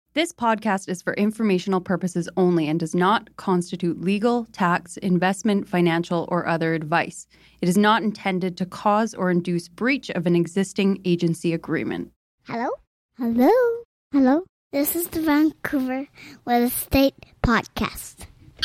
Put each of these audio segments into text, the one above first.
This podcast is for informational purposes only and does not constitute legal, tax, investment, financial, or other advice. It is not intended to cause or induce breach of an existing agency agreement. Hello? Hello? Hello? This is the Vancouver Real Estate Podcast.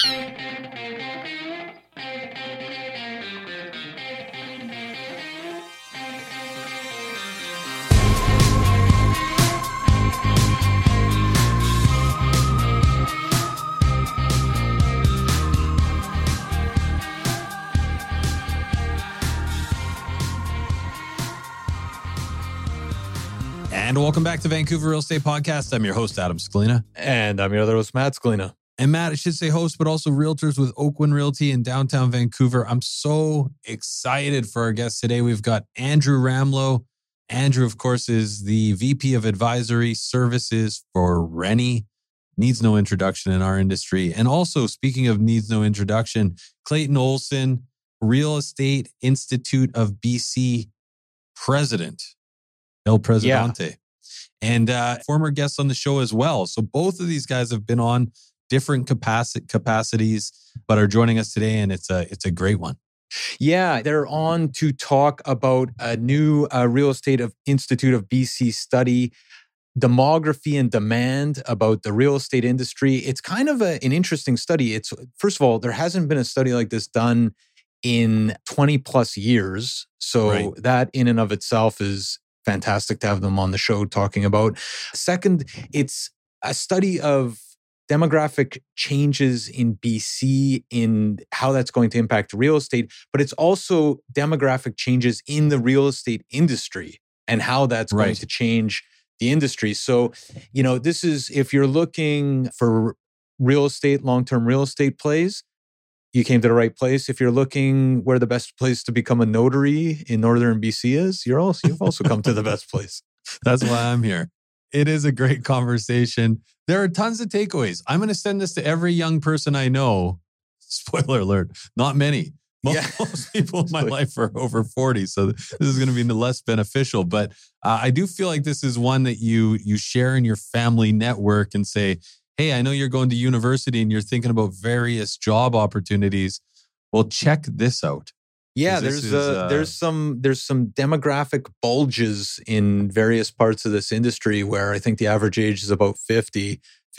And welcome back to Vancouver Real Estate Podcast. I'm your host, Adam Scalina. And I'm your other host, Matt Scalina. And Matt, I should say host, but also realtors with Oakwyn Realty in downtown Vancouver. I'm so excited for our guest today. We've got Andrew Ramlow. Andrew, of course, is the VP of Advisory Services for Rennie. Needs no introduction in our industry. And also, speaking of needs no introduction, Clayton Olson, Real Estate Institute of BC President. El Presidente. Yeah. And former guests on the show as well. So both of these guys have been on different capacities, but are joining us today, and it's a great one. Yeah, they're on to talk about a new Real Estate Institute of BC study, demography and demand about the real estate industry. It's kind of an interesting study. It's, first of all, there hasn't been a study like this done in 20 plus years. So that in and of itself is fantastic to have them on the show talking about. Second, it's a study of demographic changes in BC, in how that's going to impact real estate, but it's also demographic changes in the real estate industry and how that's going to change the industry. So, this is, if you're looking for real estate, long-term real estate plays, you came to the right place. If you're looking where the best place to become a notary in northern BC is, you've also come to the best place. That's why I'm here. It is a great conversation. There are tons of takeaways. I'm going to send this to every young person I know. Spoiler alert, not many. Most people in my life are over 40, so this is going to be less beneficial. But I do feel like this is one that you share in your family network and say, hey, I know you're going to university and you're thinking about various job opportunities. Well, check this out. Yeah, there's some demographic bulges in various parts of this industry where I think the average age is about 50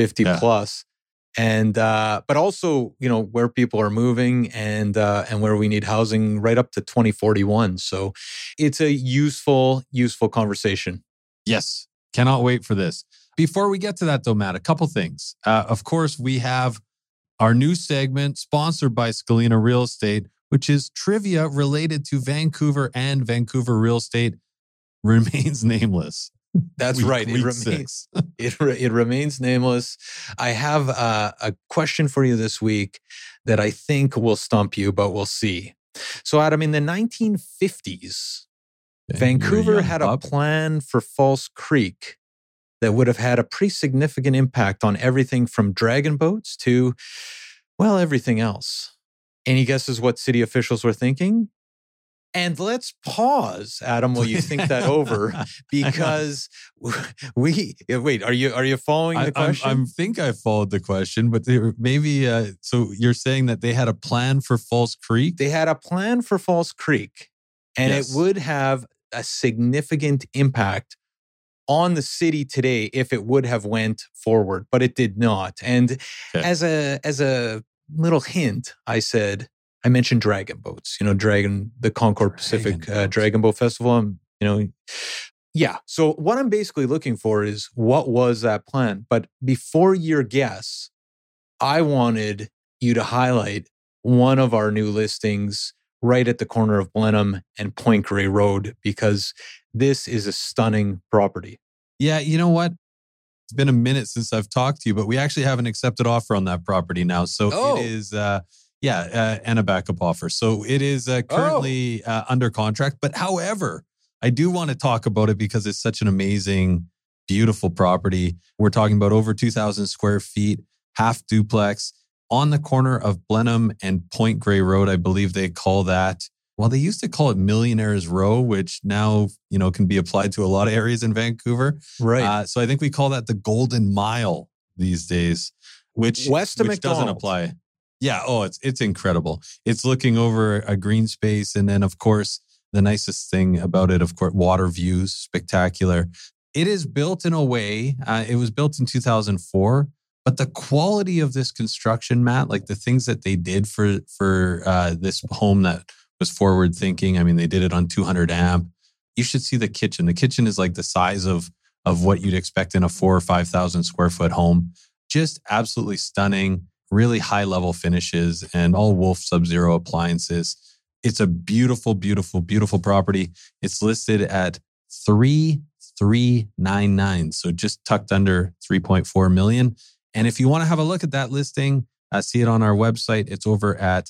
plus. And but also, where people are moving and where we need housing right up to 2041. So it's a useful conversation. Yes, cannot wait for this. Before we get to that, though, Matt, a couple things. Of course, we have our new segment sponsored by Scalina Real Estate, which is trivia related to Vancouver, and Vancouver real estate remains nameless. That's right. It remains nameless. I have a question for you this week that I think will stump you, but we'll see. So, Adam, in the 1950s, Vancouver had a plan for False Creek that would have had a pretty significant impact on everything from dragon boats to, well, everything else. Any guesses what city officials were thinking? And let's pause, Adam, while you think that over, because wait, are you following the question? I think I followed the question, but maybe, so you're saying that they had a plan for False Creek? They had a plan for False Creek, and it would have a significant impact on the city today if it would have went forward, but it did not. And as a little hint, I mentioned dragon boats, the Concord Pacific Dragon Boat Festival. So what I'm basically looking for is, what was that plan? But before your guess, I wanted you to highlight one of our new listings right at the corner of Blenheim and Point Grey Road, because this is a stunning property. Yeah, you know what? It's been a minute since I've talked to you, but we actually have an accepted offer on that property now. So it is, and a backup offer. So it is currently under contract. But however, I do want to talk about it because it's such an amazing, beautiful property. We're talking about over 2,000 square feet, half duplex on the corner of Blenheim and Point Grey Road. I believe they call that. well, they used to call it Millionaires Row, which now, can be applied to a lot of areas in Vancouver. Right. So I think we call that the Golden Mile these days, which West of doesn't McDonald's. apply. Yeah. Oh, it's incredible. It's looking over a green space. And then, of course, the nicest thing about it, of course, water views, spectacular. It is built in a way, it was built in 2004, but the quality of this construction, Matt, like the things that they did for this home that was forward thinking. I mean, they did it on 200 amp. You should see the kitchen. The kitchen is like the size of what you'd expect in a 4,000 or 5,000 square foot home. Just absolutely stunning, really high level finishes and all Wolf Sub-Zero appliances. It's a beautiful, beautiful, beautiful property. It's listed at $3,399. So just tucked under 3.4 million. And if you want to have a look at that listing, see it on our website. It's over at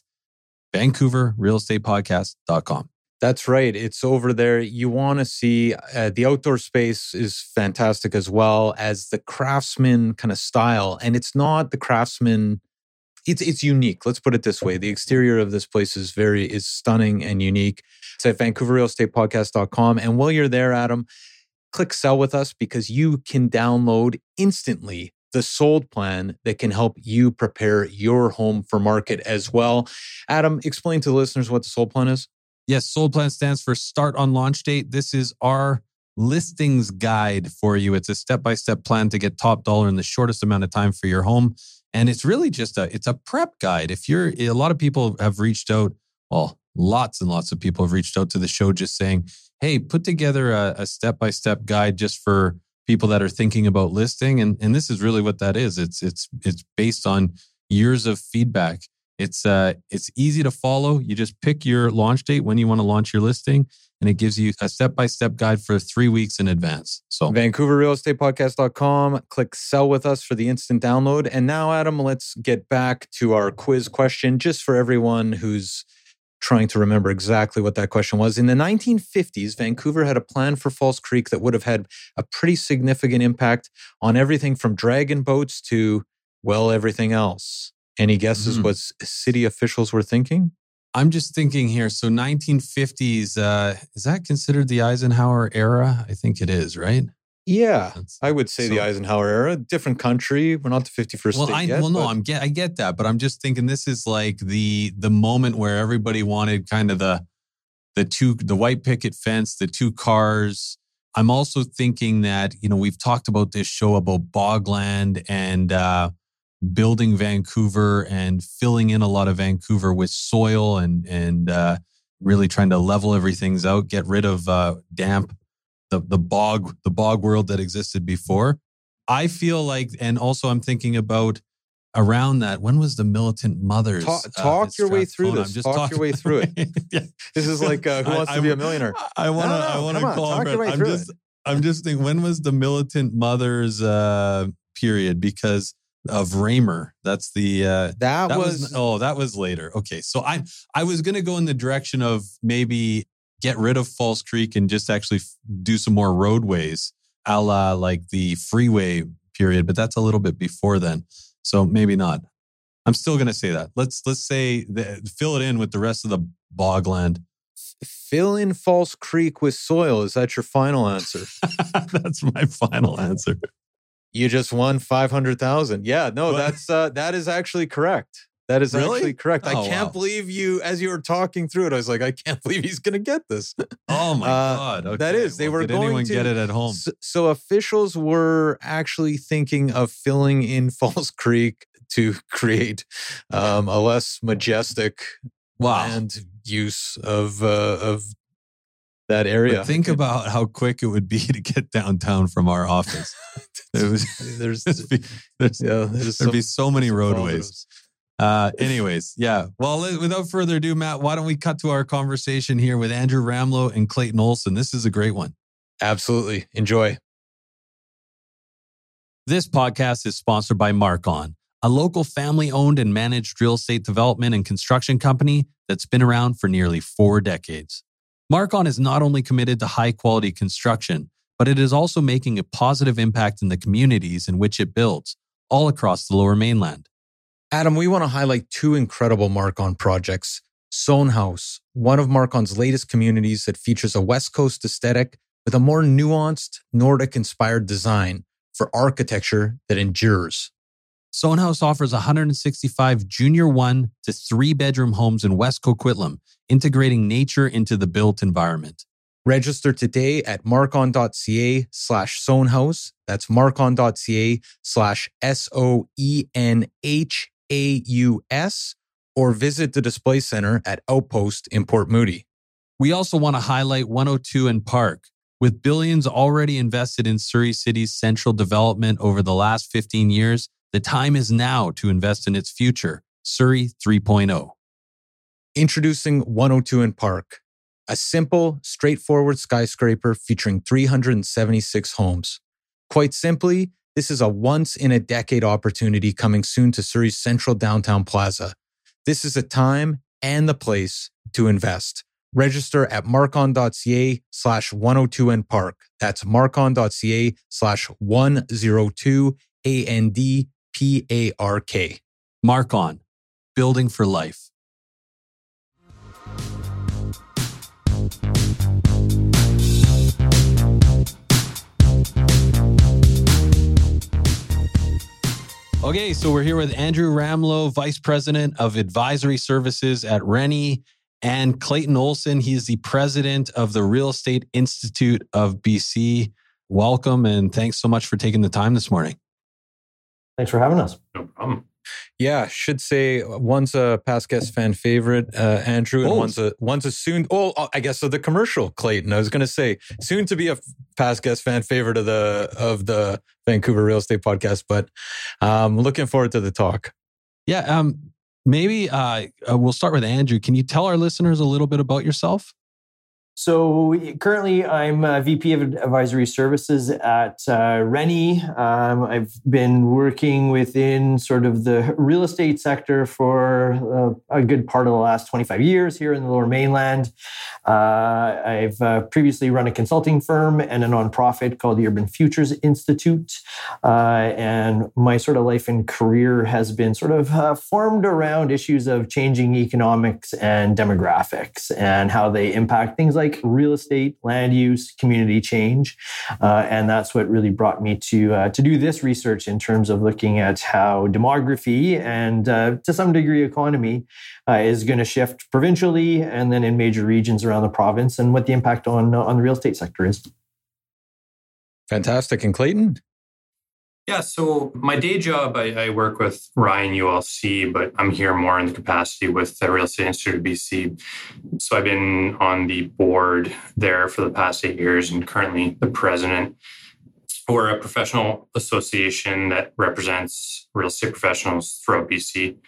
VancouverRealEstatePodcast.com. That's right. It's over there. You want to see the outdoor space is fantastic, as well as the Craftsman kind of style. And it's not the Craftsman. It's unique. Let's put it this way. The exterior of this place is stunning and unique. It's at VancouverRealEstatePodcast.com. And while you're there, Adam, click sell with us, because you can download instantly the sold plan that can help you prepare your home for market as well. Adam, explain to the listeners what the sold plan is. Yes, sold plan stands for start on launch date. This is our listings guide for you. It's a step-by-step plan to get top dollar in the shortest amount of time for your home. And it's really just a prep guide. A lot of people have reached out, well, lots and lots of people have reached out to the show just saying, hey, put together a step-by-step guide just for people that are thinking about listing. And this is really what that is. It's based on years of feedback. It's easy to follow. You just pick your launch date when you want to launch your listing, and it gives you a step-by-step guide for 3 weeks in advance. So VancouverRealEstatePodcast.com. Click sell with us for the instant download. And now, Adam, let's get back to our quiz question, just for everyone who's trying to remember exactly what that question was. In the 1950s, Vancouver had a plan for False Creek that would have had a pretty significant impact on everything from dragon boats to, well, everything else. Any guesses what city officials were thinking? I'm just thinking here. So 1950s, is that considered the Eisenhower era? I think it is, right? Yeah, I would say the Eisenhower era. Different country. We're not the 51st state yet. I get that, but I'm just thinking this is like the moment where everybody wanted kind of the white picket fence, the two cars. I'm also thinking that, we've talked about this show about Bogland and building Vancouver and filling in a lot of Vancouver with soil and really trying to level everything out, get rid of damp. The bog world that existed before. I feel like, and also I'm thinking about around that. When was the Militant Mothers? Talk your way through this. Talk your way through it. Yeah. This is like Who Wants to Be a Millionaire? I want to call it. I'm just thinking, when was the Militant Mothers period? Because of Raymer. That's the that was later. Okay, so I was going to go in the direction of maybe get rid of False Creek and just actually do some more roadways, a la like the freeway period, but that's a little bit before then. So maybe not. I'm still going to say that. Let's say fill it in with the rest of the bogland. Fill in False Creek with soil. Is that your final answer? That's my final answer. You just won 500,000. Yeah, no, that is actually correct. That is really? Actually correct. I can't believe you, as you were talking through it, I was like, I can't believe he's going to get this. Oh my God. Okay. That is, they were did going anyone to get it at home? So officials were actually thinking of filling in False Creek to create a less majestic land use of that area. But think about how quick it would be to get downtown from our office. There'd be so many roadways. Anyways, yeah. Well, without further ado, Matt, why don't we cut to our conversation here with Andrew Ramlow and Clayton Olson? This is a great one. Absolutely. Enjoy. This podcast is sponsored by Mark-On, a local family-owned and managed real estate development and construction company that's been around for nearly 4 decades. Mark-On is not only committed to high-quality construction, but it is also making a positive impact in the communities in which it builds, all across the Lower Mainland. Adam, we want to highlight 2 incredible Mark-On projects. Sohn House, one of Marcon's latest communities that features a West Coast aesthetic with a more nuanced, Nordic-inspired design for architecture that endures. Sohn House offers 165 junior 1 to 3 bedroom homes in West Coquitlam, integrating nature into the built environment. Register today at marcon.ca/Sohnhaus. That's marcon.ca/SOENHAUS, or visit the display center at Outpost in Port Moody. We also want to highlight 102 and Park. With billions already invested in Surrey City's central development over the last 15 years, the time is now to invest in its future. Surrey 3.0. Introducing 102 and Park, a simple, straightforward skyscraper featuring 376 homes. Quite simply, this is a once-in-a-decade opportunity coming soon to Surrey's central downtown plaza. This is a time and the place to invest. Register at marcon.ca/102 and Park. That's marcon.ca/102 ANDPARK. Marcon, building for life. Okay, so we're here with Andrew Ramlow, Vice President of Advisory Services at Rennie, and Clayton Olson. He is the President of the Real Estate Institute of BC. Welcome, and thanks so much for taking the time this morning. Thanks for having us. No problem. Yeah, should say one's a past guest fan favorite, Andrew, and one's a soon. Oh, I guess so. The commercial, Clayton. I was going to say soon to be a past guest fan favorite of the Vancouver Real Estate Podcast, but looking forward to the talk. Yeah, maybe we'll start with Andrew. Can you tell our listeners a little bit about yourself? So currently I'm VP of Advisory Services at Rennie. I've been working within sort of the real estate sector for a good part of the last 25 years here in the Lower Mainland. I've previously run a consulting firm and a nonprofit called the Urban Futures Institute. And my sort of life and career has been sort of formed around issues of changing economics and demographics and how they impact things like real estate, land use, community change. And that's what really brought me to do this research in terms of looking at how demography and to some degree economy is going to shift provincially and then in major regions around the province and what the impact on the real estate sector is. Fantastic. And Clayton? Yeah, so my day job, I work with Ryan ULC, but I'm here more in the capacity with the Real Estate Institute of BC. So I've been on the board there for the past 8 years and currently the president. We're a professional association that represents real estate professionals throughout BC.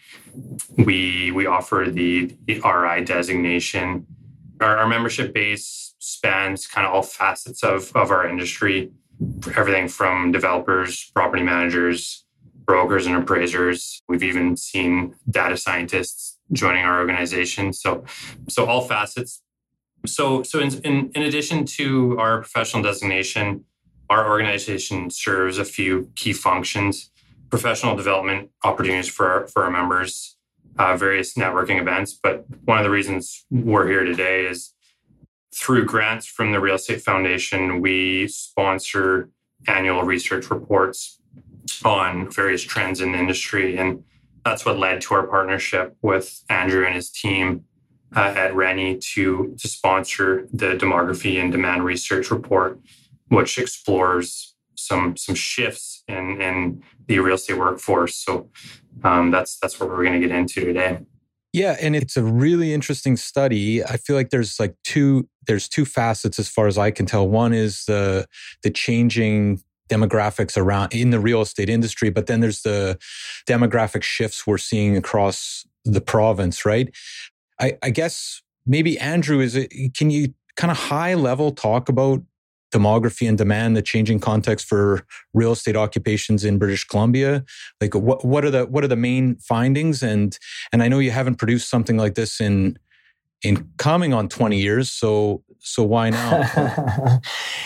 We offer the RI designation. Our membership base spans kind of all facets of our industry. Everything from developers, property managers, brokers, and appraisers. We've even seen data scientists joining our organization. So all facets. So in addition to our professional designation, our organization serves a few key functions: professional development opportunities for our members, various networking events. But one of the reasons we're here today is through grants from the Real Estate Foundation, we sponsor annual research reports on various trends in the industry. And that's what led to our partnership with Andrew and his team at Rennie to sponsor the Demography and Demand Research Report, which explores some shifts in the real estate workforce. So that's what we're going to get into today. Yeah, and it's a really interesting study. I feel like there's two facets as far as I can tell. One is the changing demographics around in the real estate industry, but then there's the demographic shifts we're seeing across the province, right? I guess maybe Andrew, can you kind of high level talk about demography and demand, the changing context for real estate occupations in British Columbia? Like what are the main findings? And I know you haven't produced something like this in coming on 20 years. So why now?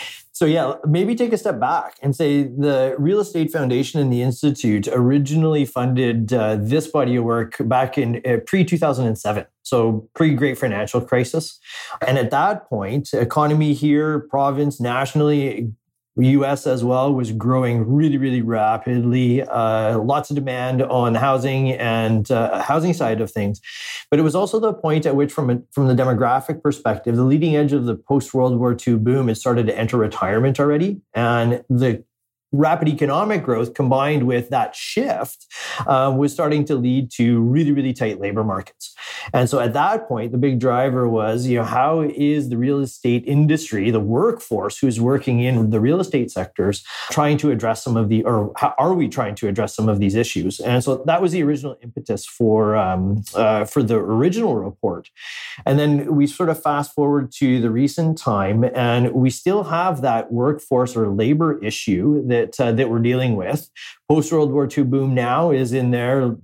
So yeah, maybe take a step back and say the Real Estate Foundation and the Institute originally funded this body of work back in pre-2007. So pre-Great Financial Crisis. And at that point, economy here, province, nationally, US as well, was growing really, really rapidly. Lots of demand on the housing and housing side of things. But it was also the point at which, from the demographic perspective, the leading edge of the post-World War II boom had started to enter retirement already. And the rapid economic growth combined with that shift was starting to lead to really, really tight labor markets. And so at that point, the big driver was, how is the real estate industry, the workforce who's working in the real estate sectors, trying to address some of how are we trying to address some of these issues? And so that was the original impetus for the original report. And then we sort of fast forward to the recent time, and we still have that workforce or labor issue that we're dealing with. Post-World War II boom now is in their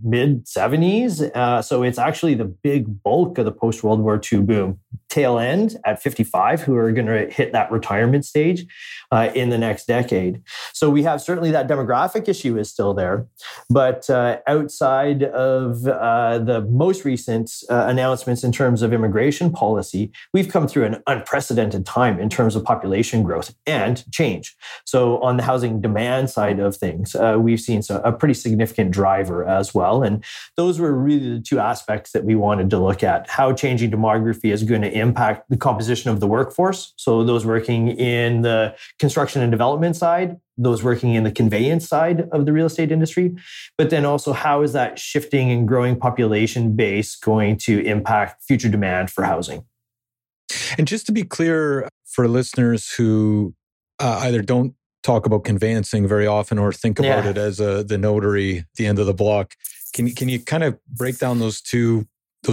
mid-70s. So it's actually the big bulk of the post-World War II boom. Tail end at 55, who are going to hit that retirement stage in the next decade. So we have certainly that demographic issue is still there. But outside of the most recent announcements in terms of immigration policy, we've come through an unprecedented time in terms of population growth and change. So on the housing demand side of things, we've seen a pretty significant driver as well. And those were really the two aspects that we wanted to look at: how changing demography is going to impact the composition of the workforce. So those working in the construction and development side, those working in the conveyance side of the real estate industry, but then also how is that shifting and growing population base going to impact future demand for housing? And just to be clear for listeners who either don't talk about conveyancing very often or think about it as the notary at the end of the block, can you kind of break down those two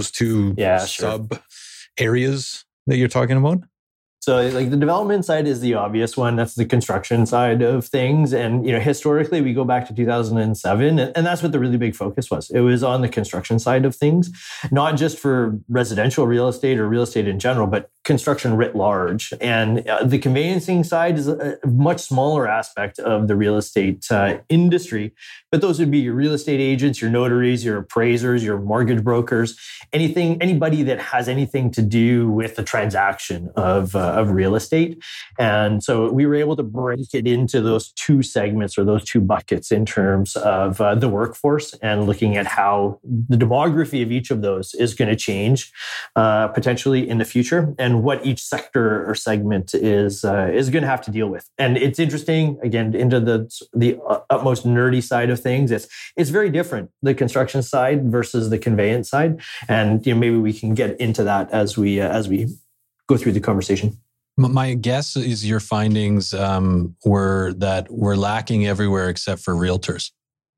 sub areas that you're talking about? So like the development side is the obvious one. That's the construction side of things. And, historically we go back to 2007 and that's what the really big focus was. It was on the construction side of things, not just for residential real estate or real estate in general, but construction writ large. And the conveyancing side is a much smaller aspect of the real estate industry. But those would be your real estate agents, your notaries, your appraisers, your mortgage brokers, anybody that has anything to do with the transaction of real estate. And so we were able to break it into those two segments or those two buckets in terms of the workforce and looking at how the demography of each of those is going to change potentially in the future and what each sector or segment is going to have to deal with. And it's interesting, again, into the utmost nerdy side of things. It's very different, the construction side versus the conveyance side. And maybe we can get into that as we go through the conversation. My guess is your findings were that we're lacking everywhere except for realtors.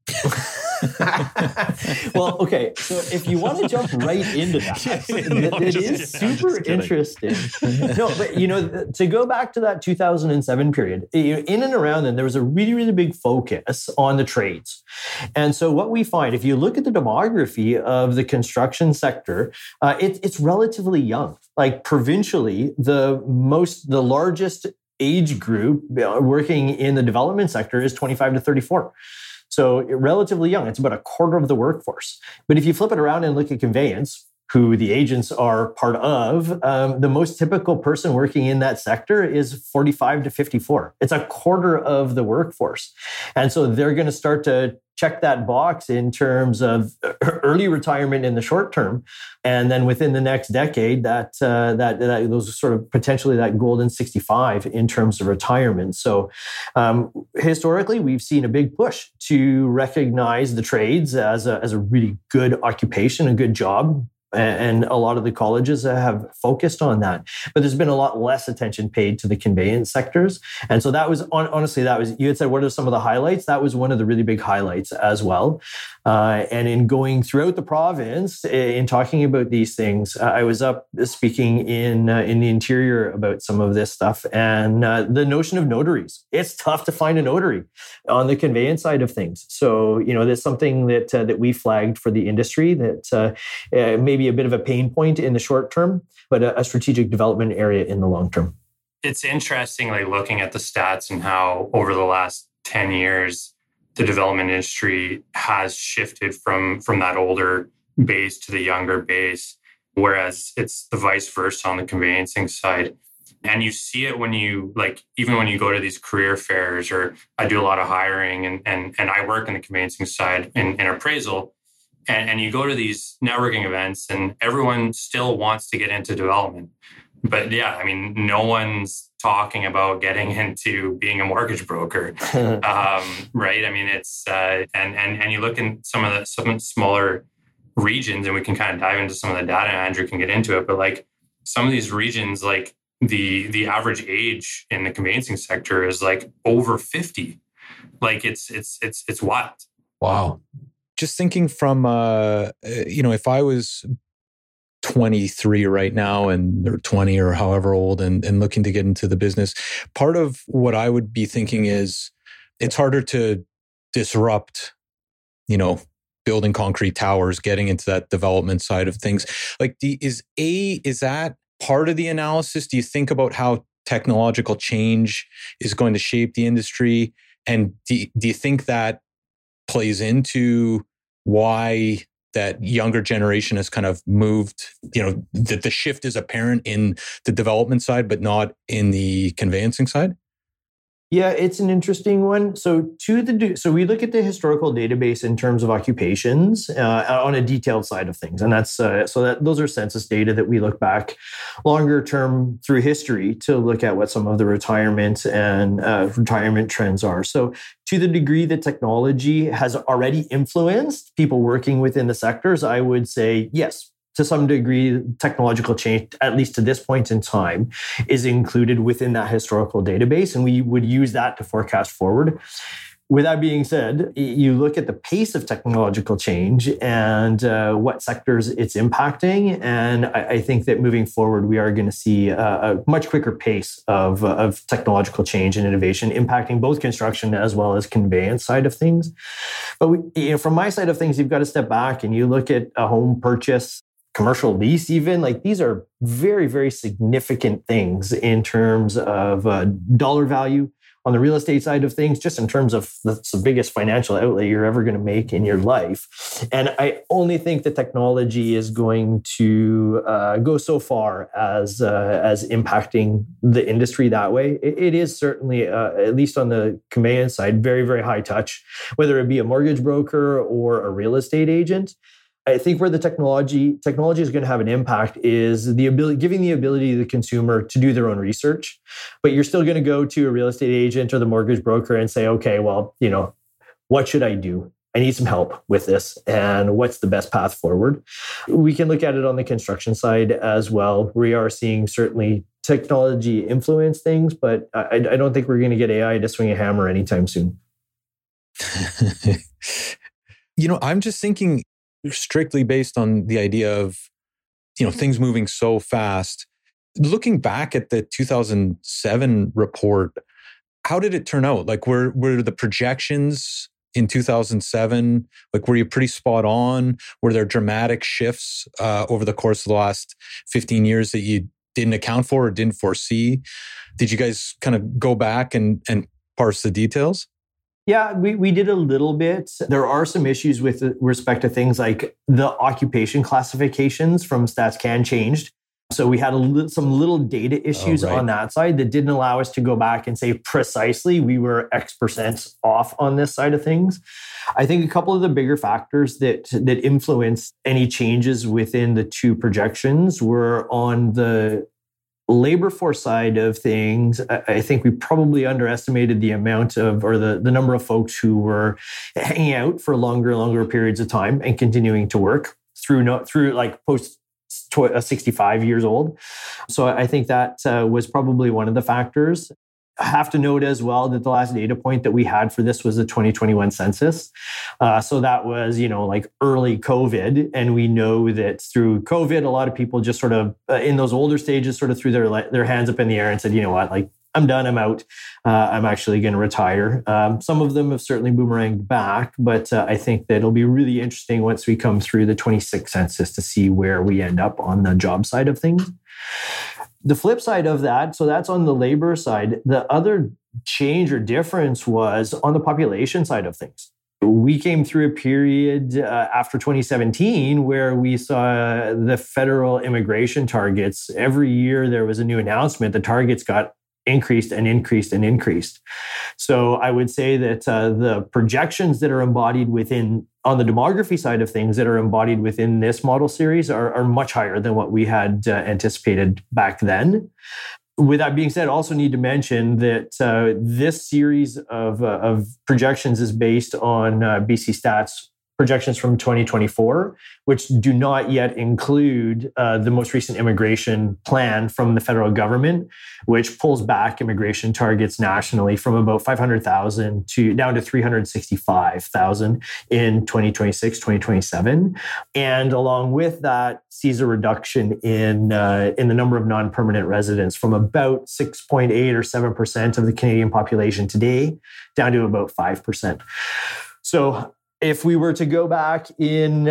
Well, okay. So if you want to jump right into that, it is super interesting. No, but to go back to that 2007 period, in and around then, there was a really, really big focus on the trades. And so what we find, if you look at the demography of the construction sector, it's relatively young. Like provincially, the largest age group working in the development sector is 25 to 34. So relatively young. It's about a quarter of the workforce. But if you flip it around and look at conveyance, who the agents are part of, the most typical person working in that sector is 45 to 54. It's a quarter of the workforce. And so they're going to start to check that box in terms of early retirement in the short term. And then within the next decade, that those are sort of potentially that golden 65 in terms of retirement. So historically, we've seen a big push to recognize the trades as a really good occupation, a good job. And a lot of the colleges have focused on that. But there's been a lot less attention paid to the conveyance sectors. And so that was, honestly, you had said, what are some of the highlights? That was one of the really big highlights as well. And in going throughout the province, in talking about these things, I was up speaking in the interior about some of this stuff. And the notion of notaries, it's tough to find a notary on the conveyance side of things. So, that's something that we flagged for the industry that maybe a bit of a pain point in the short term, but a strategic development area in the long term. it's interesting, like looking at the stats and how over the last 10 years, the development industry has shifted from that older base to the younger base, whereas it's the vice versa on the conveyancing side. And you see it when you even when you go to these career fairs, or I do a lot of hiring and I work in the conveyancing side in appraisal. And you go to these networking events and everyone still wants to get into development. But yeah, I mean, no one's talking about getting into being a mortgage broker, right? I mean, it's and you look in some smaller regions, and we can kind of dive into some of the data. Andrew can get into it, but like some of these regions, like the average age in the conveyancing sector is like over 50. Like it's wild. Wow. Just thinking from if I was 23 right now and they're 20 or however old and looking to get into the business, part of what I would be thinking is it's harder to disrupt, building concrete towers, getting into that development side of things. Like is that part of the analysis? Do you think about how technological change is going to shape the industry? And do you think that plays into why that younger generation has kind of moved, that the shift is apparent in the development side, but not in the conveyancing side? Yeah, it's an interesting one. So we look at the historical database in terms of occupations on a detailed side of things, and that's those are census data that we look back longer term through history to look at what some of the retirement and retirement trends are. So to the degree that technology has already influenced people working within the sectors, I would say yes. To some degree, technological change, at least to this point in time, is included within that historical database, and we would use that to forecast forward. With that being said, you look at the pace of technological change and what sectors it's impacting, and I think that moving forward, we are going to see a much quicker pace of technological change and innovation impacting both construction as well as conveyance side of things. But from my side of things, you've got to step back and you look at a home purchase, commercial lease, even like these are very, very significant things in terms of dollar value on the real estate side of things, just in terms of that's the biggest financial outlay you're ever going to make in your life. And I only think that technology is going to go so far as impacting the industry that way. It is certainly, at least on the conveyance side, very, very high touch, whether it be a mortgage broker or a real estate agent. I think where the technology is going to have an impact is giving the ability to the consumer to do their own research. But you're still going to go to a real estate agent or the mortgage broker and say, okay, well, what should I do? I need some help with this. And what's the best path forward? We can look at it on the construction side as well. We are seeing certainly technology influence things, but I don't think we're going to get AI to swing a hammer anytime soon. I'm just thinking, strictly based on the idea of, things moving so fast. Looking back at the 2007 report, how did it turn out? Like, were the projections in 2007, like, were you pretty spot on? Were there dramatic shifts over the course of the last 15 years that you didn't account for or didn't foresee? Did you guys kind of go back and parse the details? Yeah, we did a little bit. There are some issues with respect to things like the occupation classifications from StatsCan changed. So we had some little data issues on that side that didn't allow us to go back and say precisely we were X% off on this side of things. I think a couple of the bigger factors that influenced any changes within the two projections were on the labor force side of things. I think we probably underestimated the amount of, or the number of folks who were hanging out for longer and longer periods of time and continuing to work through like post 65 years old. So I think that was probably one of the factors. I have to note as well that the last data point that we had for this was the 2021 census. So that was, like early COVID. And we know that through COVID, a lot of people just sort of in those older stages sort of threw their hands up in the air and said, you know what, like I'm done, I'm out. I'm actually going to retire. Some of them have certainly boomeranged back, but I think that it'll be really interesting once we come through the 26 census to see where we end up on the job side of things. The flip side of that, so that's on the labor side. The other change or difference was on the population side of things. We came through a period after 2017 where we saw the federal immigration targets. Every year there was a new announcement. The targets got increased and increased and increased. So I would say that the projections that are embodied within, on the demography side of things, that are embodied within this model series are much higher than what we had anticipated back then. With that being said, I also need to mention that this series of projections is based on BC Stats projections from 2024, which do not yet include the most recent immigration plan from the federal government, which pulls back immigration targets nationally from about 500,000 to down to 365,000 in 2026, 2027. And along with that, sees a reduction in the number of non-permanent residents from about 6.8 or 7% of the Canadian population today down to about 5%. So if we were to go back in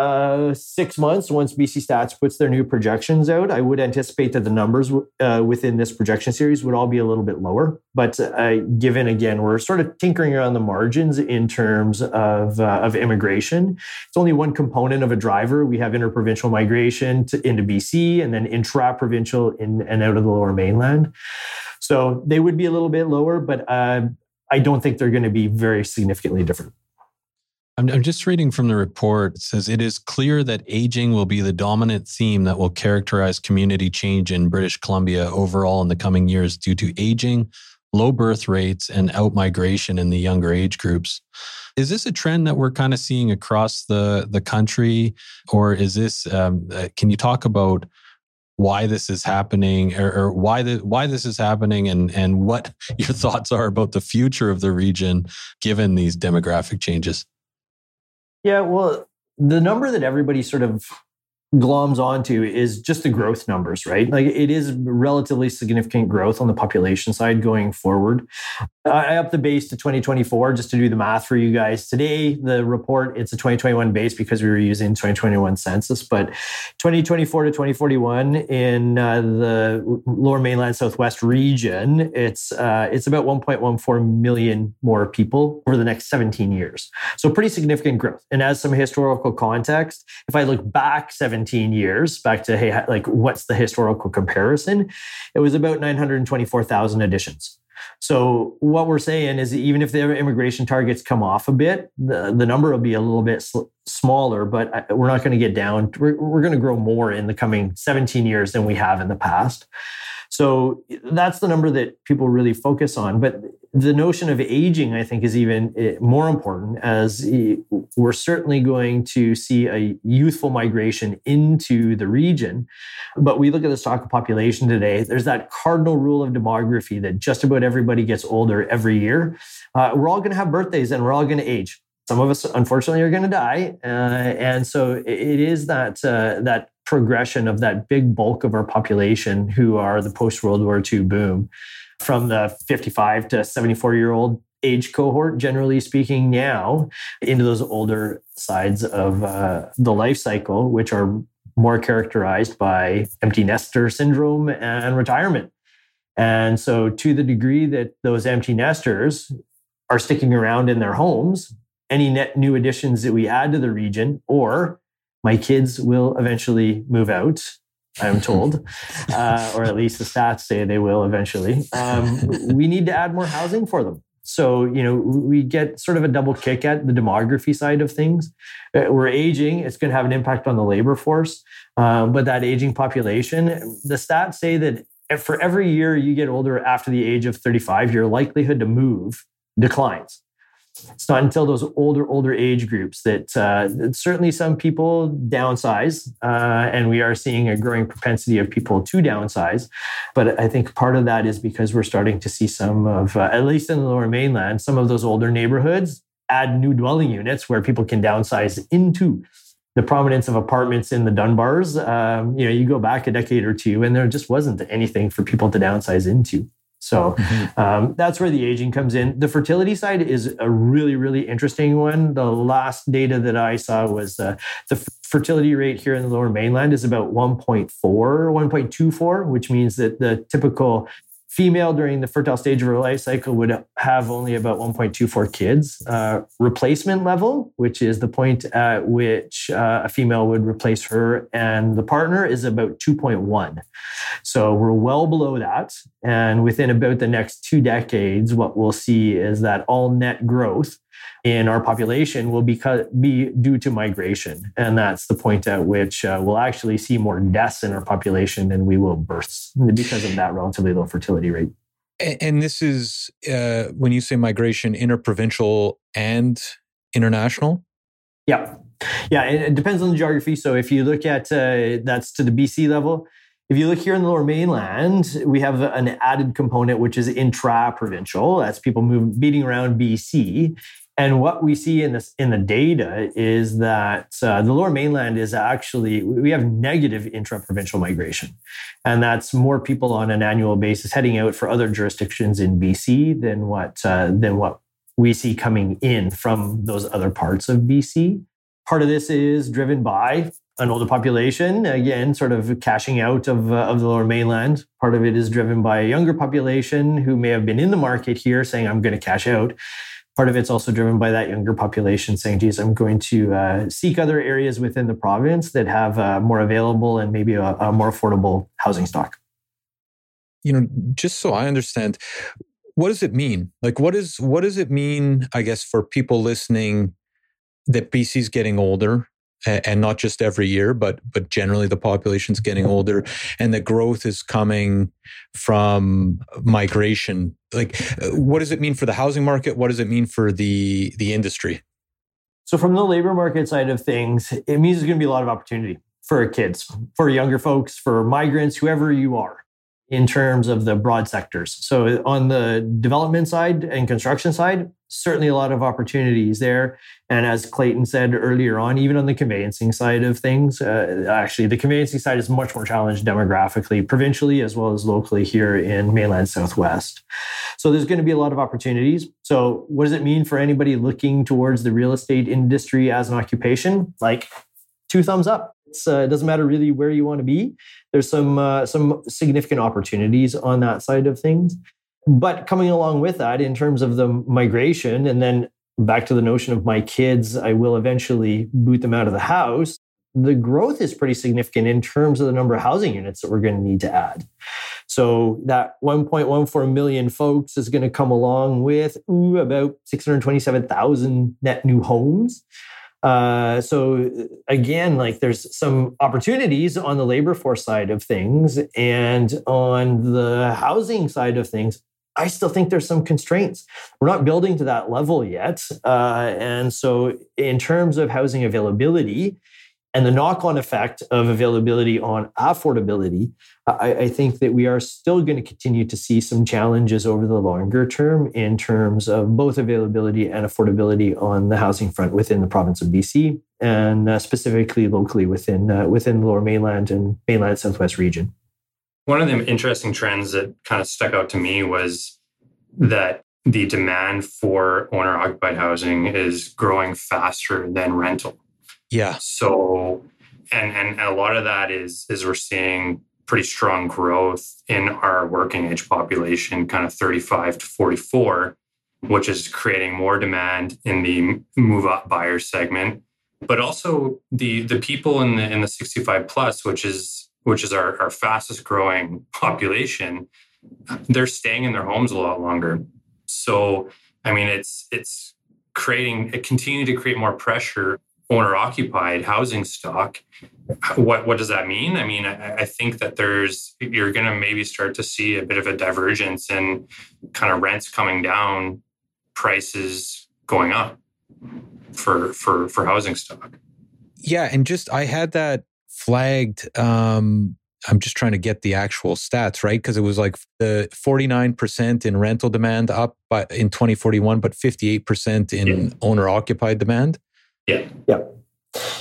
6 months, once BC Stats puts their new projections out, I would anticipate that the numbers within this projection series would all be a little bit lower. But given, again, we're sort of tinkering around the margins in terms of immigration. It's only one component of a driver. We have interprovincial migration into BC and then intra-provincial in and out of the Lower Mainland. So they would be a little bit lower, but I don't think they're going to be very significantly different. I'm just reading from the report. It says, it is clear that aging will be the dominant theme that will characterize community change in British Columbia overall in the coming years due to aging, low birth rates, and outmigration in the younger age groups. Is this a trend that we're kind of seeing across the country? Or is this, can you talk about why this is happening or why this is happening and what your thoughts are about the future of the region given these demographic changes? Yeah, well, the number that everybody sort of gloms onto is just the growth numbers, right? Like it is relatively significant growth on the population side going forward. I upped the base to 2024 just to do the math for you guys today. The report, it's a 2021 base because we were using 2021 census, but 2024 to 2041 in the Lower Mainland Southwest region, it's about 1.14 million more people over the next 17 years. So pretty significant growth. And as some historical context, if I look back 17 years, back to, hey, like what's the historical comparison? It was about 924,000 additions. So what we're saying is even if the immigration targets come off a bit, the number will be a little bit smaller, but we're not going to get down. We're going to grow more in the coming 17 years than we have in the past. So that's the number that people really focus on. But the notion of aging, I think, is even more important, as we're certainly going to see a youthful migration into the region. But we look at the stock of population today, there's that cardinal rule of demography that just about everybody gets older every year. We're all going to have birthdays and we're all going to age. Some of us, unfortunately, are going to die. And so it is that progression of that big bulk of our population who are the post-World War II boom from the 55 to 74-year-old age cohort, generally speaking, now into those older sides of the life cycle, which are more characterized by empty nester syndrome and retirement. And so to the degree that those empty nesters are sticking around in their homes, any net new additions that we add to the region, or my kids will eventually move out, I'm told, or at least the stats say they will eventually. We need to add more housing for them. So, we get sort of a double kick at the demography side of things. We're aging. It's going to have an impact on the labor force. But that aging population, the stats say that for every year you get older after the age of 35, your likelihood to move declines. It's not until those older age groups that certainly some people downsize, and we are seeing a growing propensity of people to downsize. But I think part of that is because we're starting to see some of, at least in the Lower Mainland, some of those older neighborhoods add new dwelling units where people can downsize into. The prominence of apartments in the Dunbars, you go back a decade or two and there just wasn't anything for people to downsize into. So that's where the aging comes in. The fertility side is a really, really interesting one. The last data that I saw was the fertility rate here in the Lower Mainland is about 1.24, which means that the typical female during the fertile stage of her life cycle would have only about 1.24 kids. Replacement level, which is the point at which a female would replace her and the partner, is about 2.1. So we're well below that. And within about the next 2 decades, what we'll see is that all net growth in our population will be due to migration. And that's the point at which we'll actually see more deaths in our population than we will births because of that relatively low fertility rate. And this is, when you say migration, interprovincial and international? Yeah. Yeah, it depends on the geography. So if you look at, that's to the BC level. If you look here in the Lower Mainland, we have an added component, which is intra-provincial. That's people beating around BC. And what we see in the data is that the Lower Mainland is actually, we have negative intra-provincial migration. And that's more people on an annual basis heading out for other jurisdictions in BC than what we see coming in from those other parts of BC. Part of this is driven by an older population, again, sort of cashing out of the Lower Mainland. Part of it is driven by a younger population who may have been in the market here saying, I'm going to cash out. Part of it's also driven by that younger population saying, geez, I'm going to seek other areas within the province that have more available and maybe a more affordable housing stock. Just so I understand, what does it mean? Like, what does it mean, I guess, for people listening that BC's getting older? And not just every year, but generally the population's getting older and the growth is coming from migration. Like, what does it mean for the housing market? What does it mean for the industry? So from the labor market side of things, it means there's going to be a lot of opportunity for kids, for younger folks, for migrants, whoever you are, in terms of the broad sectors. So on the development side and construction side, certainly a lot of opportunities there. And as Clayton said earlier on, even on the conveyancing side of things, actually the conveyancing side is much more challenged demographically, provincially, as well as locally here in mainland Southwest. So there's going to be a lot of opportunities. So what does it mean for anybody looking towards the real estate industry as an occupation? Like 2 thumbs up. It doesn't matter really where you want to be. There's some significant opportunities on that side of things. But coming along with that, in terms of the migration, and then back to the notion of my kids, I will eventually boot them out of the house. The growth is pretty significant in terms of the number of housing units that we're going to need to add. So that 1.14 million folks is going to come along with about 627,000 net new homes. So again, like there's some opportunities on the labor force side of things, and on the housing side of things, I still think there's some constraints. We're not building to that level yet. And so in terms of housing availability and the knock-on effect of availability on affordability, I think that we are still going to continue to see some challenges over the longer term in terms of both availability and affordability on the housing front within the province of BC, and specifically locally within the Lower Mainland and Mainland Southwest region. One of the interesting trends that kind of stuck out to me was that the demand for owner-occupied housing is growing faster than rental. Yeah. So, and a lot of that is we're seeing pretty strong growth in our working age population, kind of 35 to 44, which is creating more demand in the move-up buyer segment, but also the people in the 65 plus, which is our fastest growing population. They're staying in their homes a lot longer. So, I mean, it's continuing to create more pressure owner-occupied housing stock. What does that mean? I mean, I think that you're going to maybe start to see a bit of a divergence in kind of rents coming down, prices going up for housing stock. Yeah, and I had that flagged. I'm just trying to get the actual stats, right? Because it was like the 49% in rental demand up in 2041, but 58% in owner-occupied demand. Yeah.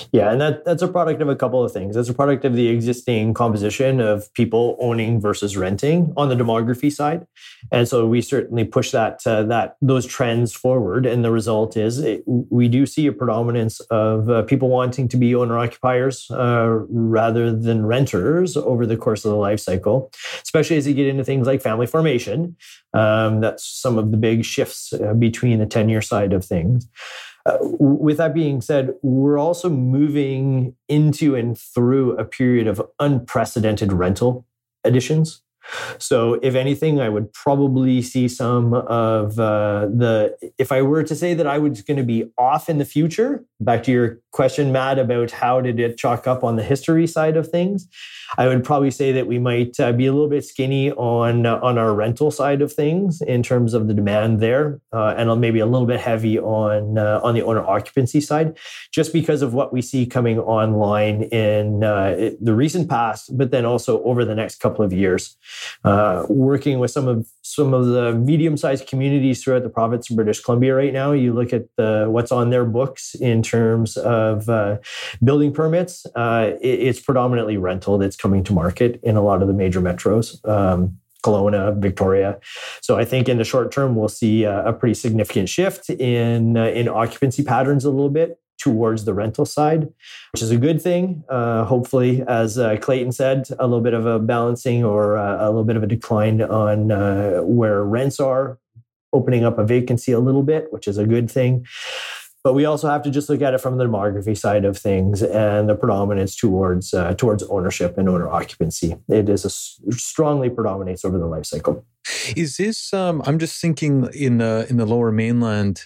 Yeah, and that's a product of a couple of things. It's a product of the existing composition of people owning versus renting on the demography side, and so we certainly push those trends forward. And the result is we do see a predominance of people wanting to be owner occupiers rather than renters over the course of the life cycle, especially as you get into things like family formation. That's some of the big shifts between the 10-year side of things. With that being said, we're also moving into and through a period of unprecedented rental additions. So if anything, I would probably see some of if I were to say that I was going to be off in the future, back to your question, Matt, about how did it chalk up on the history side of things, I would probably say that we might be a little bit skinny on our rental side of things in terms of the demand there, and maybe a little bit heavy on the owner occupancy side, just because of what we see coming online in the recent past, but then also over the next couple of years. Working with some of the medium-sized communities throughout the province of British Columbia right now, you look at what's on their books in terms of building permits. It's predominantly rental that's coming to market in a lot of the major metros, Kelowna, Victoria. So I think in the short term, we'll see a pretty significant shift in occupancy patterns a little bit towards the rental side, which is a good thing. Hopefully, as Clayton said, a little bit of a balancing or a little bit of a decline on where rents are, opening up a vacancy a little bit, which is a good thing. But we also have to just look at it from the demography side of things and the predominance towards ownership and owner occupancy. It is strongly predominates over the life cycle. Is this? I'm just thinking in the Lower Mainland.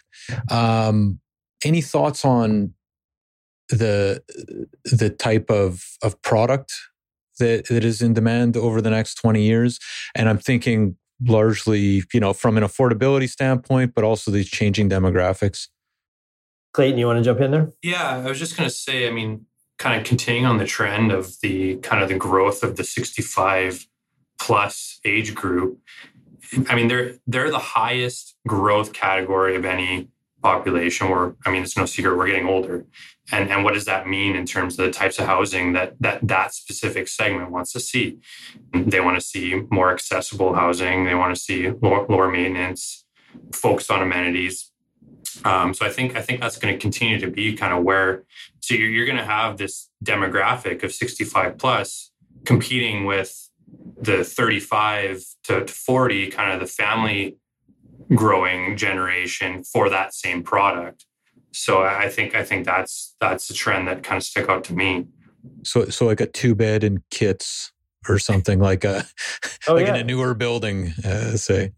Any thoughts on the type of product that is in demand over the next 20 years? And I'm thinking largely, from an affordability standpoint, but also these changing demographics. Clayton, you want to jump in there? Yeah, I was just going to say, kind of continuing on the trend of the growth of the 65 plus age group. They're the highest growth category of any population. It's no secret we're getting older. And what does that mean in terms of the types of housing that specific segment wants to see? They want to see more accessible housing. They want to see lower maintenance, focused on amenities. So I think that's going to continue to be kind of where, so you're going to have this demographic of 65 plus competing with the 35 to 40, kind of the family growing generation for that same product. So I think that's a trend that kind of stuck out to me. So like a 2-bed in Kits or something like in a newer building, say.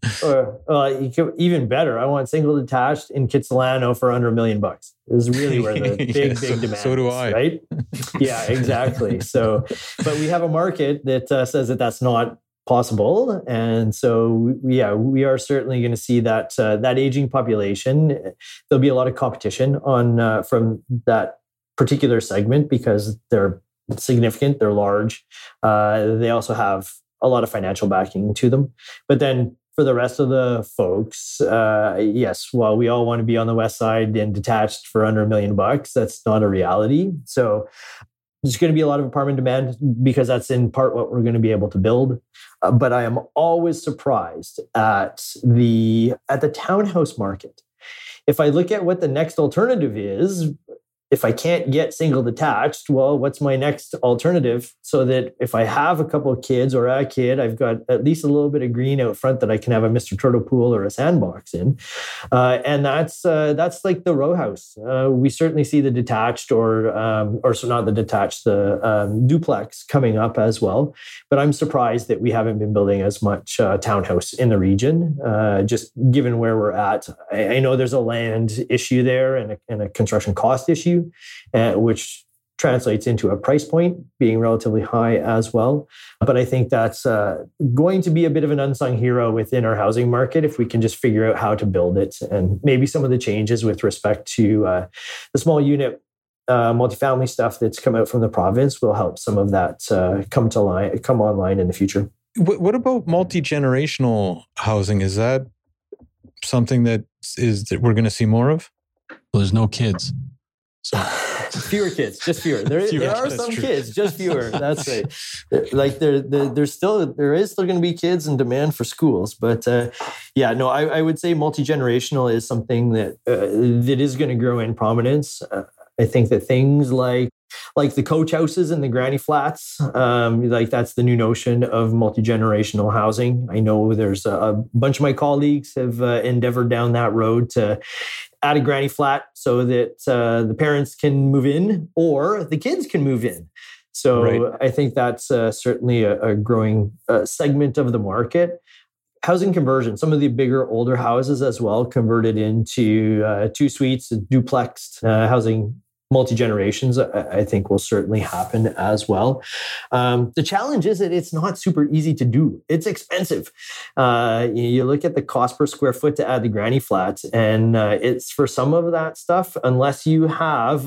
Even better, I want single detached in Kitsilano for under $1 million. This is really where the big demand. So do I. Right? Yeah, exactly. So, but we have a market that says that that's not possible, and so we are certainly going to see that aging population. There'll be a lot of competition on from that particular segment because they're significant, they're large. They also have a lot of financial backing to them. But then for the rest of the folks, yes, while we all want to be on the west side and detached for under $1 million, that's not a reality. So there's going to be a lot of apartment demand because that's in part what we're going to be able to build. But I am always surprised at the townhouse market. If I look at what the next alternative is, if I can't get single detached, well, what's my next alternative? So that if I have a couple of kids or a kid, I've got at least a little bit of green out front that I can have a Mr. Turtle pool or a sandbox in. And that's like the row house. We certainly see the detached or so not the detached, the duplex coming up as well. But I'm surprised that we haven't been building as much townhouse in the region, just given where we're at. I know there's a land issue there and a construction cost issue, which translates into a price point being relatively high as well. But I think that's going to be a bit of an unsung hero within our housing market if we can just figure out how to build it. And maybe some of the changes with respect to the small unit multifamily stuff that's come out from the province will help some of that come online in the future. What about multi-generational housing? Is that something that we're going to see more of? Well, there's no kids. So fewer kids, just fewer. There are some kids, just fewer. That's right. Like there is still going to be kids and demand for schools, but I would say multi-generational is something that is going to grow in prominence. I think that things like the coach houses and the granny flats, like that's the new notion of multi-generational housing. I know there's a bunch of my colleagues have endeavored down that road to add a granny flat so that the parents can move in or the kids can move in. So right. I think that's certainly a growing segment of the market. Housing conversion, some of the bigger, older houses as well converted into 2 suites, duplexed housing. Multi-generations, I think, will certainly happen as well. The challenge is that it's not super easy to do. It's expensive. You look at the cost per square foot to add the granny flat, and it's for some of that stuff, unless you have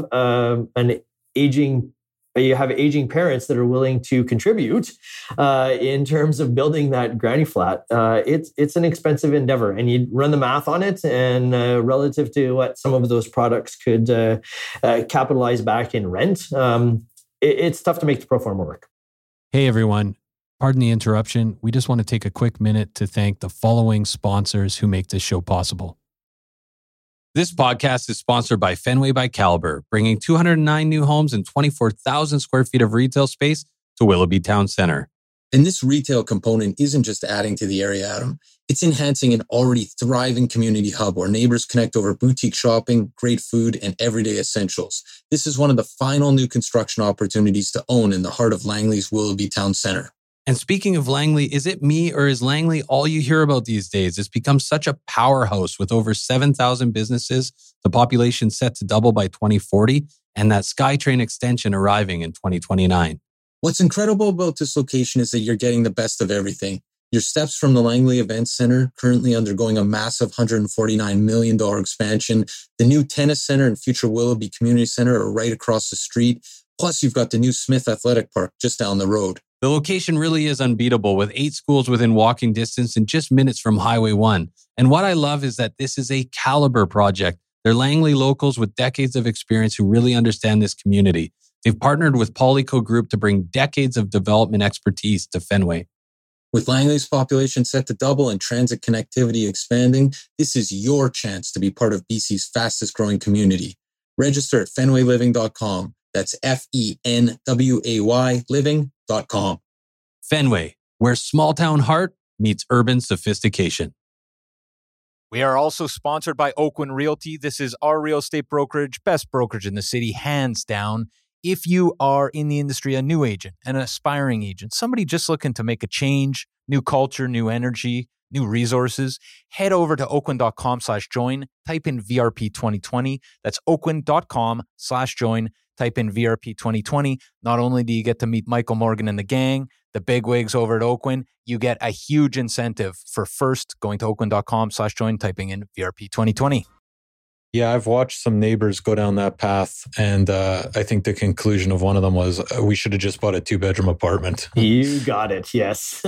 aging parents that are willing to contribute in terms of building that granny flat. It's an expensive endeavor, and you run the math on it, and relative to what some of those products could capitalize back in rent, it's tough to make the pro forma work. Hey everyone, pardon the interruption. We just want to take a quick minute to thank the following sponsors who make this show possible. This podcast is sponsored by Fenway by Caliber, bringing 209 new homes and 24,000 square feet of retail space to Willoughby Town Center. And this retail component isn't just adding to the area, Adam. It's enhancing an already thriving community hub where neighbors connect over boutique shopping, great food, and everyday essentials. This is one of the final new construction opportunities to own in the heart of Langley's Willoughby Town Center. And speaking of Langley, is it me or is Langley all you hear about these days? It's become such a powerhouse with over 7,000 businesses, the population set to double by 2040, and that SkyTrain extension arriving in 2029. What's incredible about this location is that you're getting the best of everything. Your steps from the Langley Events Center, currently undergoing a massive $149 million expansion. The new tennis center and future Willoughby Community Center are right across the street. Plus, you've got the new Smith Athletic Park just down the road. The location really is unbeatable, with 8 schools within walking distance and just minutes from Highway 1. And what I love is that this is a caliber project. They're Langley locals with decades of experience who really understand this community. They've partnered with Polyco Group to bring decades of development expertise to Fenway. With Langley's population set to double and transit connectivity expanding, this is your chance to be part of BC's fastest growing community. Register at fenwayliving.com. That's FENWAY living.com. Fenway, where small town heart meets urban sophistication. We are also sponsored by Oakwyn Realty. This is our real estate brokerage, best brokerage in the city, hands down. If you are in the industry, a new agent, an aspiring agent, somebody just looking to make a change, new culture, new energy, new resources, head over to oakwyn.com/join, type in VRP 2020. That's oakwyn.com/join. Type in VRP 2020. Not only do you get to meet Michael Morgan and the gang, the bigwigs over at Oakwyn, you get a huge incentive for first going to oakwyn.com/join, typing in VRP 2020. Yeah, I've watched some neighbors go down that path, and I think the conclusion of one of them was we should have just bought a 2-bedroom apartment. You got it. Yes.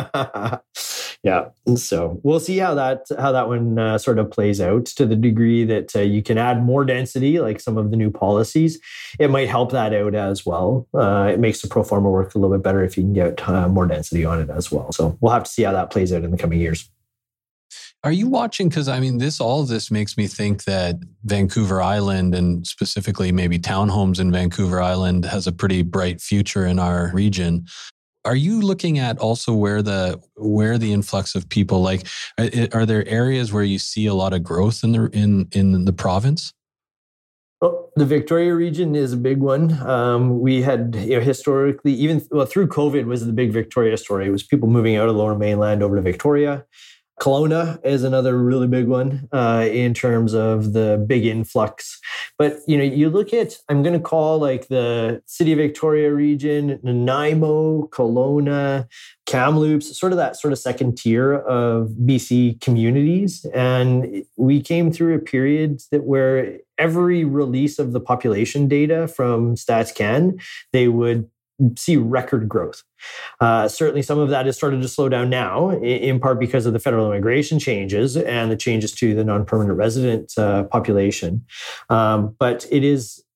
Yeah. So we'll see how that one sort of plays out. To the degree that you can add more density, like some of the new policies, it might help that out as well. It makes the pro forma work a little bit better if you can get more density on it as well. So we'll have to see how that plays out in the coming years. Are you watching? Because I mean, all of this makes me think that Vancouver Island, and specifically maybe townhomes in Vancouver Island, has a pretty bright future in our region. Are you looking at also where the influx of people, like, are there areas where you see a lot of growth in the province? Well, the Victoria region is a big one. We had, historically, through COVID was the big Victoria story. It was people moving out of the Lower Mainland over to Victoria. Kelowna is another really big one in terms of the big influx. But, you look at, I'm going to call like the City of Victoria region, Nanaimo, Kelowna, Kamloops, sort of second tier of BC communities. And we came through a period where every release of the population data from StatsCan, they would see record growth. Certainly some of that has started to slow down now, in part because of the federal immigration changes and the changes to the non-permanent resident population. But it is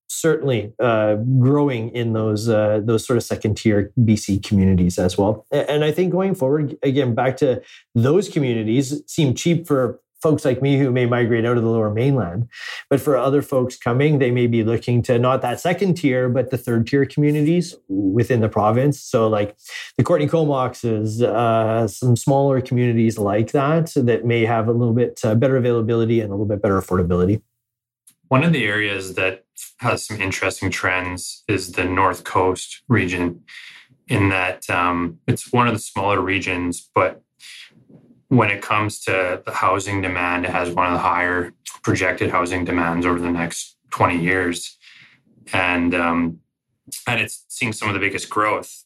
certainly growing in those sort of second tier BC communities as well. And I think going forward, again, back to those communities seem cheap for folks like me who may migrate out of the Lower Mainland. But for other folks coming, they may be looking to not that second tier, but the third tier communities within the province. So like the Courtney Comoxes, some smaller communities like that may have a little bit better availability and a little bit better affordability. One of the areas that has some interesting trends is the North Coast region, in that it's one of the smaller regions, but when it comes to the housing demand, it has one of the higher projected housing demands over the next 20 years. And it's seeing some of the biggest growth.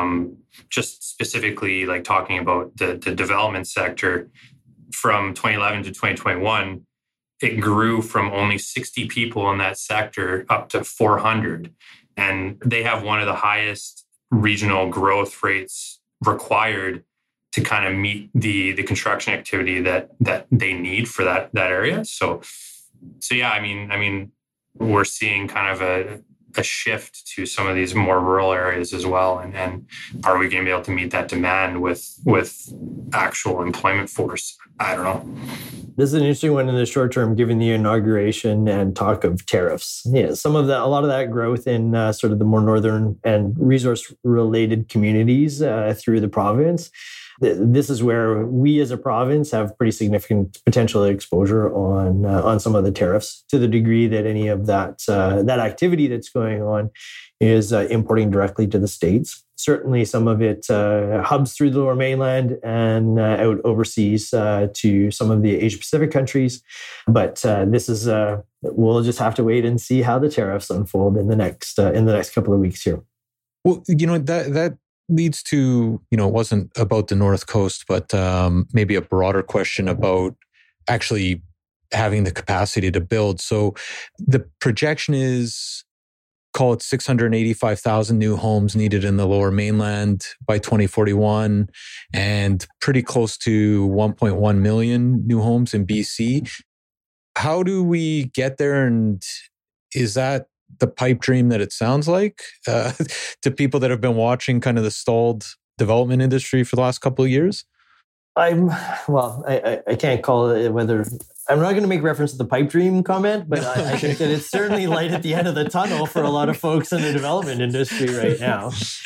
Just specifically, like talking about the development sector, from 2011 to 2021, it grew from only 60 people in that sector up to 400. And they have one of the highest regional growth rates required to kind of meet the construction activity that they need for that area. So yeah, I mean, we're seeing kind of a shift to some of these more rural areas as well. And are we going to be able to meet that demand with actual employment force? I don't know. This is an interesting one in the short term, given the inauguration and talk of tariffs. Yeah, a lot of that growth in sort of the more northern and resource-related communities through the province. This is where we as a province have pretty significant potential exposure on some of the tariffs, to the degree that any of that activity that's going on is importing directly to the States. Certainly some of it hubs through the Lower Mainland and out overseas to some of the Asia-Pacific countries. But this is we'll just have to wait and see how the tariffs unfold in the next couple of weeks here. Well, that leads to, it wasn't about the North Coast, but maybe a broader question about actually having the capacity to build. So the projection is, call it 685,000 new homes needed in the Lower Mainland by 2041, and pretty close to 1.1 million new homes in BC. How do we get there? And is that the pipe dream that it sounds like to people that have been watching kind of the stalled development industry for the last couple of years? I can't call it whether... I'm not going to make reference to the pipe dream comment, but I think that it's certainly light at the end of the tunnel for a lot of folks in the development industry right now.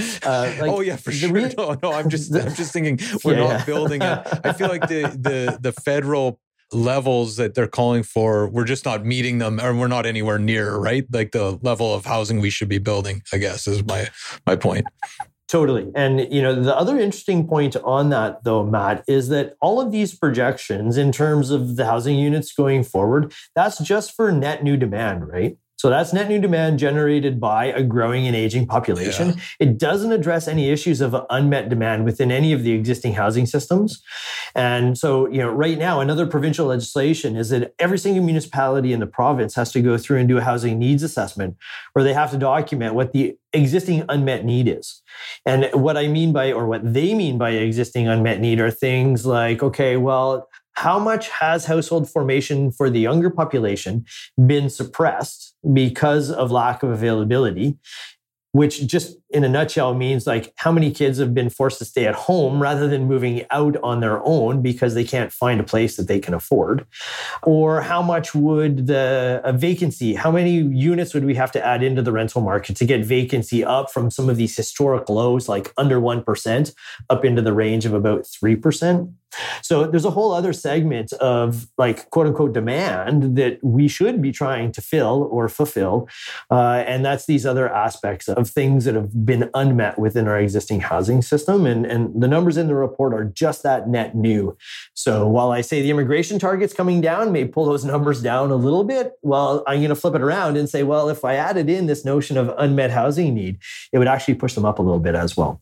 Oh yeah, for sure. No, I'm just thinking we're not building it. I feel like the federal levels that they're calling for, we're just not meeting them, or we're not anywhere near, right? Like the level of housing we should be building, I guess, is my point. Totally. And, the other interesting point on that, though, Matt, is that all of these projections in terms of the housing units going forward, that's just for net new demand, right? So that's net new demand generated by a growing and aging population. Yeah. It doesn't address any issues of unmet demand within any of the existing housing systems. And so, right now, another provincial legislation is that every single municipality in the province has to go through and do a housing needs assessment, where they have to document what the existing unmet need is. And what I mean by, or what they mean by existing unmet need, are things like, okay, well, how much has household formation for the younger population been suppressed because of lack of availability? Which just in a nutshell means like how many kids have been forced to stay at home rather than moving out on their own because they can't find a place that they can afford. Or how much would a vacancy, how many units would we have to add into the rental market to get vacancy up from some of these historic lows, like under 1%, up into the range of about 3%? So there's a whole other segment of like quote unquote demand that we should be trying to fill or fulfill. And that's these other aspects of things that have been unmet within our existing housing system. And the numbers in the report are just that net new. So while I say the immigration target's coming down, may pull those numbers down a little bit, well, I'm going to flip it around and say, well, if I added in this notion of unmet housing need, it would actually push them up a little bit as well.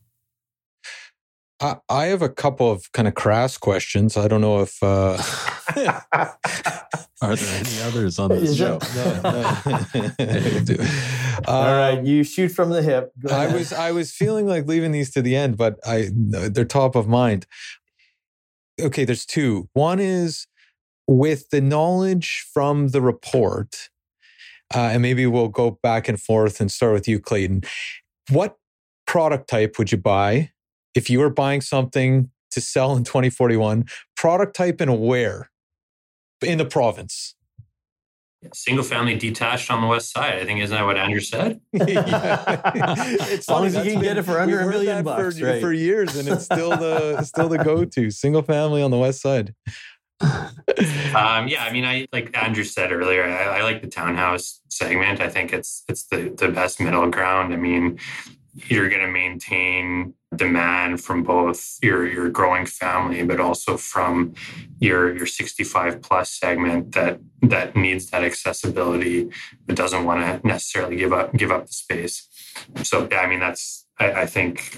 I have a couple of kind of crass questions. I don't know if... Are there any others on this show? No. All right, you shoot from the hip. I was feeling like leaving these to the end, but they're top of mind. Okay, there's two. One is, with the knowledge from the report, and maybe we'll go back and forth and start with you, Clayton. What product type would you buy if you were buying something to sell in 2041? Product type and where in the province? Single family detached on the west side. I think, isn't that what Andrew said? As long as you can get it for under $1 million bucks, right? For years, and it's still the go-to. Single family on the west side. Yeah, I mean, I like Andrew said earlier, I like the townhouse segment. I think it's the best middle ground. I mean, you're going to maintain demand from both your growing family, but also from your 65 plus segment that needs that accessibility, but doesn't want to necessarily give up the space. So yeah, I mean, I think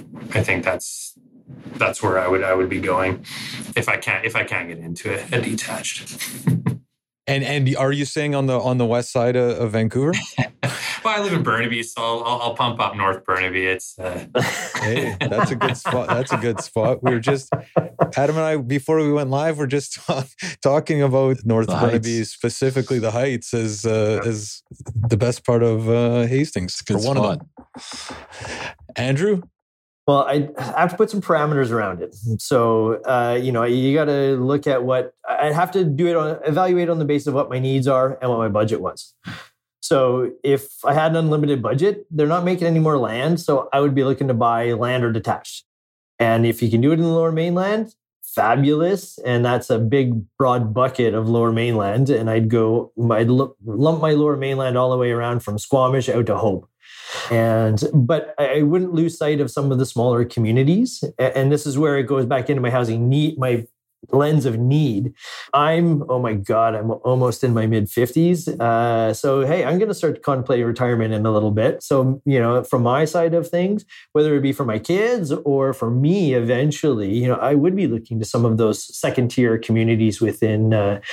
that's where I would be going if I can't get into a detached. And are you saying on the west side of Vancouver? Well, I live in Burnaby, so I'll pump up North Burnaby. It's hey, that's a good spot. That's a good spot. We were just Adam and I before we went live. We're just talking about North Burnaby, specifically the Heights, as the best part of Hastings. Good spot. Of them. Andrew. Well, I have to put some parameters around it. So, you got to look at what I have to evaluate on the basis of what my needs are and what my budget was. So if I had an unlimited budget, they're not making any more land. So I would be looking to buy land or detached. And if you can do it in the Lower Mainland, fabulous. And that's a big, broad bucket of Lower Mainland. And I'd lump my Lower Mainland all the way around from Squamish out to Hope. But I wouldn't lose sight of some of the smaller communities. And this is where it goes back into my housing need, my lens of need. I'm almost in my mid 50s. So, hey, I'm going to start contemplating retirement in a little bit. So, from my side of things, whether it be for my kids or for me eventually, I would be looking to some of those second tier communities within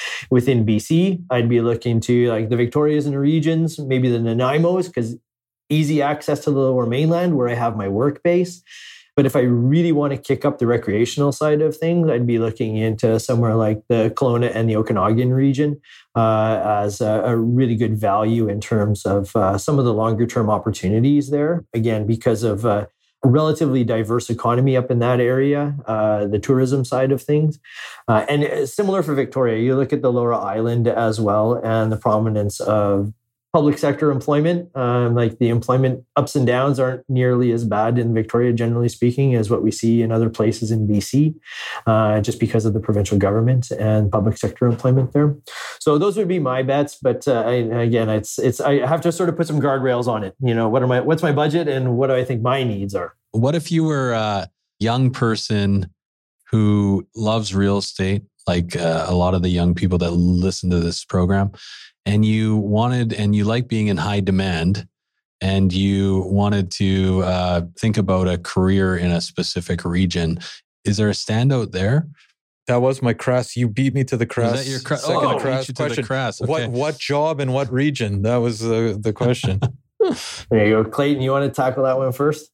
BC. I'd be looking to like the Victorias and the regions, maybe the Nanaimos, because easy access to the Lower Mainland where I have my work base. But if I really want to kick up the recreational side of things, I'd be looking into somewhere like the Kelowna and the Okanagan region as a really good value in terms of some of the longer term opportunities there. Again, because of a relatively diverse economy up in that area, the tourism side of things. And similar for Victoria, you look at the Lower Island as well and the prominence of public sector employment, like the employment ups and downs aren't nearly as bad in Victoria, generally speaking, as what we see in other places in BC, just because of the provincial government and public sector employment there. So those would be my bets. But I have to sort of put some guardrails on it. What's my budget and what do I think my needs are? What if you were a young person who loves real estate, like a lot of the young people that listen to this program, and you like being in high demand, and you wanted to think about a career in a specific region? Is there a standout there? That was my CRAS. You beat me to the CRAS. Was that your CRAS? CRAS question. Okay. What job and what region? That was the question. There you go. Clayton, you want to tackle that one first?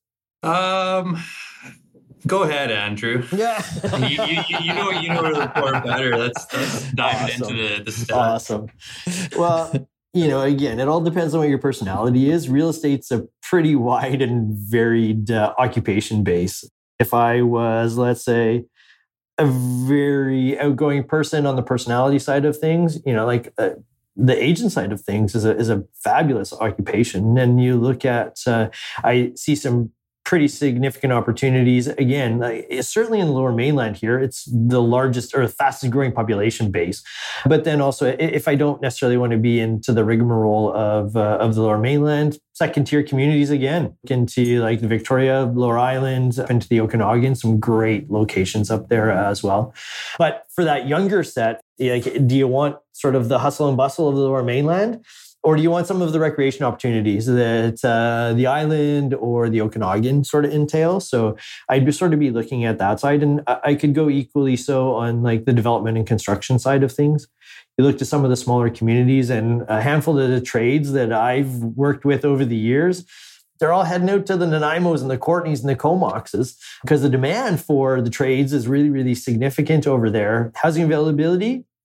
Go ahead, Andrew. Yeah. you know the report better. Let's dive into the stats. Awesome. Well, again, it all depends on what your personality is. Real estate's a pretty wide and varied occupation base. If I was, let's say, a very outgoing person on the personality side of things, the agent side of things is a fabulous occupation. And you look at, I see some pretty significant opportunities. Again, certainly in the Lower Mainland here, it's the largest or fastest growing population base. But then also, if I don't necessarily want to be into the rigmarole of the Lower Mainland, second tier communities again, into like the Victoria, Lower Island, into the Okanagan, some great locations up there as well. But for that younger set, do you want sort of the hustle and bustle of the Lower Mainland? Or do you want some of the recreation opportunities that the island or the Okanagan sort of entail? So I'd sort of be looking at that side. And I could go equally so on like the development and construction side of things. You look to some of the smaller communities and a handful of the trades that I've worked with over the years, they're all heading out to the Nanaimos and the Courtneys and the Comoxes because the demand for the trades is really, really significant over there. Housing availability,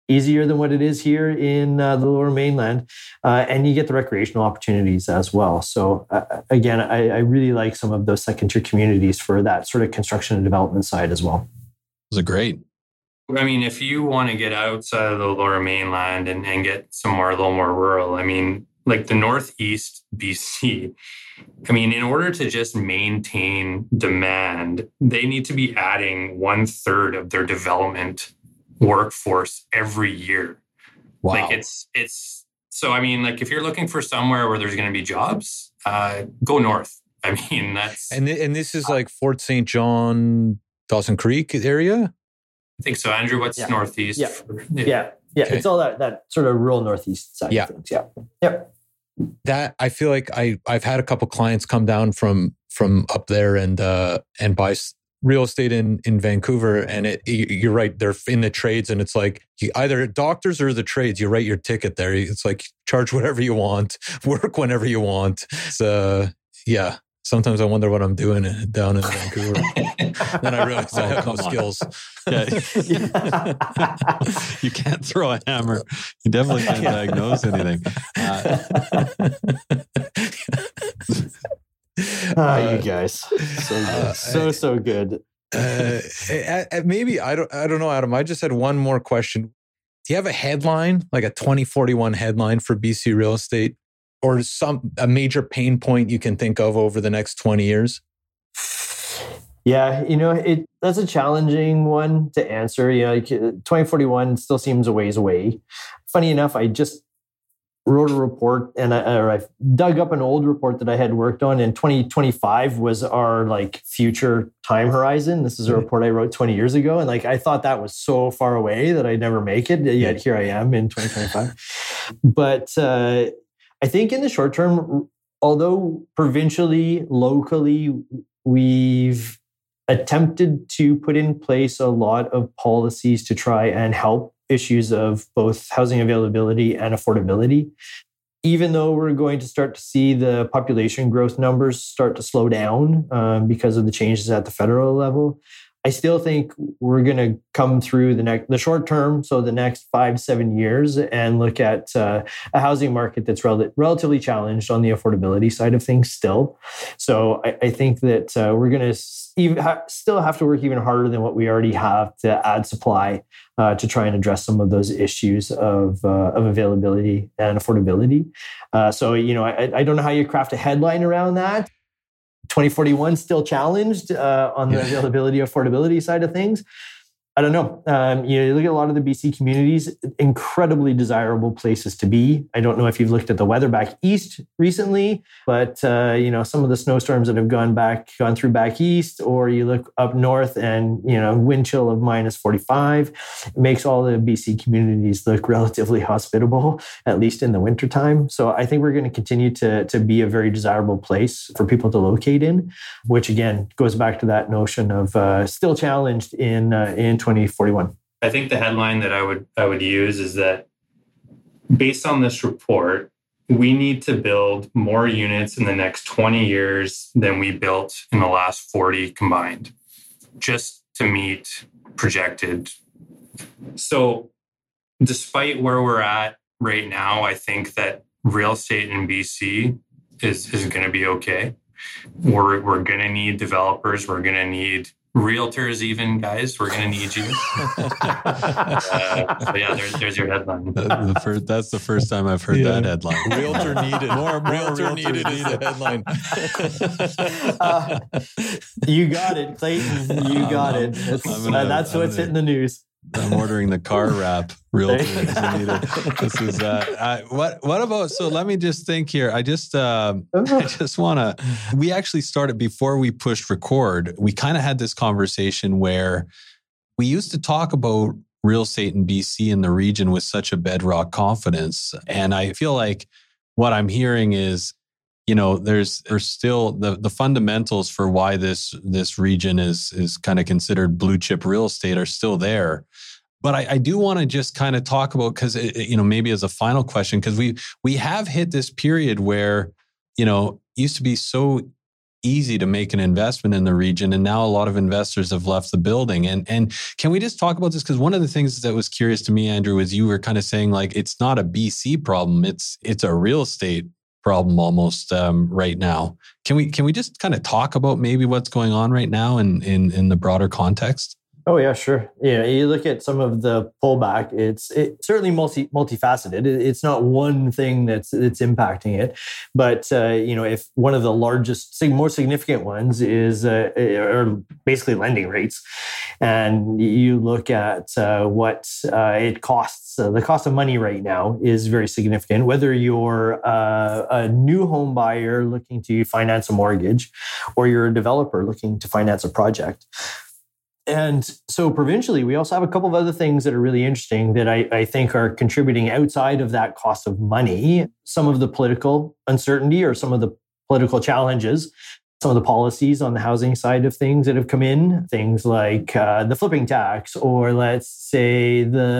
easier than what it is here in the Lower Mainland. And you get the recreational opportunities as well. So again, I really like some of those second-tier communities for that sort of construction and development side as well. Those are great. I mean, if you want to get outside of the Lower Mainland and get somewhere a little more rural, I mean, like the Northeast BC, I mean, in order to just maintain demand, they need to be adding 1/3 of their development workforce every year. Wow. Like it's so, I mean, like if you're looking for somewhere where there's going to be jobs, go north. I mean, that's... And this is like Fort St. John, Dawson Creek area? I think so. Andrew, what's Northeast? Yeah. Okay. It's all that sort of rural Northeast side of things. Yeah. Yep. That I feel like I've had a couple clients come down from up there and buy real estate in Vancouver, and you're right, they're in the trades, and it's like either doctors or the trades. You write your ticket there. It's like charge whatever you want, work whenever you want. So sometimes I wonder what I'm doing down in Vancouver. Then I realize I have no skills. You can't throw a hammer. You definitely can't diagnose anything. You guys, so good. Maybe I don't know, Adam. I just had one more question. Do you have a headline, like a 2041 headline for BC real estate, or a major pain point you can think of over the next 20 years? Yeah, that's a challenging one to answer. 2041 still seems a ways away. Funny enough, I just wrote a report, and I dug up an old report that I had worked on, and 2025 was our future time horizon. This is a report I wrote 20 years ago, and I thought that was so far away that I'd never make it. Yet here I am in 2025. But I think in the short term, although provincially, locally, we've attempted to put in place a lot of policies to try and help issues of both housing availability and affordability. Even though we're going to start to see the population growth numbers start to slow down because of the changes at the federal level, I still think we're going to come through the short term, so the next 5-7 years, and look at a housing market that's relatively challenged on the affordability side of things still. So I think that we're going to still have to work even harder than what we already have to add supply to try and address some of those issues of availability and affordability. So I don't know how you craft a headline around that. 2041 still challenged on the availability, affordability side of things. I don't know. You look at a lot of the BC communities, incredibly desirable places to be. I don't know if you've looked at the weather back east recently, but some of the snowstorms that have gone through back east, or you look up north and wind chill of -45, it makes all the BC communities look relatively hospitable, at least in the wintertime. So I think we're going to continue to be a very desirable place for people to locate in, which again goes back to that notion of still challenged in 2041. I think the headline that I would use is that based on this report, we need to build more units in the next 20 years than we built in the last 40 combined, just to meet projected. So despite where we're at right now, I think that real estate in BC is going to be okay. We're going to need developers. We're going to need realtors, even, guys. We're going to need you. There's your headline. That's the first time I've heard that headline. Realtor needed. More realtor needed is the headline. You got it, Clayton. You got it. That's what's hitting the news. I'm ordering the car wrap. Realtor needed. This is what about? So let me just think here. I just want to. We actually started before we pushed record. We kind of had this conversation where we used to talk about real estate in BC and the region with such a bedrock confidence, and I feel like what I'm hearing is, there's still the fundamentals for why this region is kind of considered blue chip real estate are still there. But I do want to just kind of talk about, because maybe as a final question, because we have hit this period where used to be so easy to make an investment in the region. And now a lot of investors have left the building. And can we just talk about this? Because one of the things that was curious to me, Andrew, is you were kind of saying like, it's not a BC problem. It's a real estate problem almost right now. Can we just kind of talk about maybe what's going on right now in the broader context? Oh yeah, sure. Yeah, you look at some of the pullback. It's certainly multifaceted. It's not one thing that's impacting it, but if one of the largest, more significant ones is are basically lending rates, and you look at what it costs. The cost of money right now is very significant. Whether you're a new home buyer looking to finance a mortgage, or you're a developer looking to finance a project. And so provincially, we also have a couple of other things that are really interesting that I think are contributing outside of that cost of money. Some of the political uncertainty or some of the political challenges, some of the policies on the housing side of things that have come in, things like the flipping tax, or let's say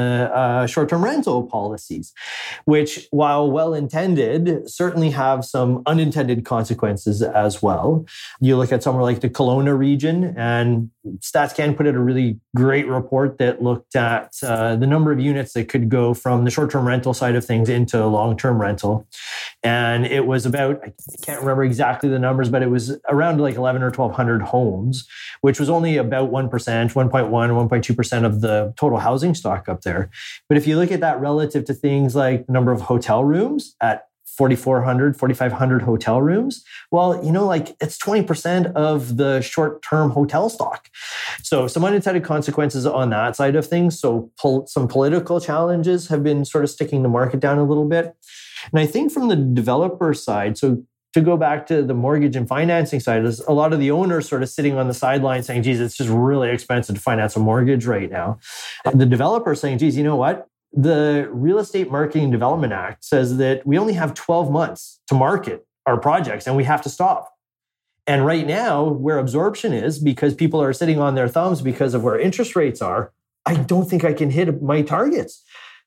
the short-term rental policies, which, while well-intended, certainly have some unintended consequences as well. You look at somewhere like the Kelowna region, and StatsCan put out a really great report that looked at the number of units that could go from the short-term rental side of things into long-term rental. And it was about, I can't remember exactly the numbers, but it was around like 1,100 or 1,200 homes, which was only about 1%, 1.1, 1.2% of the total housing stock up there. But if you look at that relative to things like the number of hotel rooms at 4,400, 4,500 hotel rooms, well, it's 20% of the short-term hotel stock. So some unintended consequences on that side of things. So some political challenges have been sort of sticking the market down a little bit. And I think from the developer side, so to go back to the mortgage and financing side, is a lot of the owners sort of sitting on the sidelines saying, geez, it's just really expensive to finance a mortgage right now. And the developer saying, geez, you know what? The Real Estate Marketing and Development Act says that we only have 12 months to market our projects and we have to stop. And right now, where absorption is, because people are sitting on their thumbs because of where interest rates are, I don't think I can hit my targets.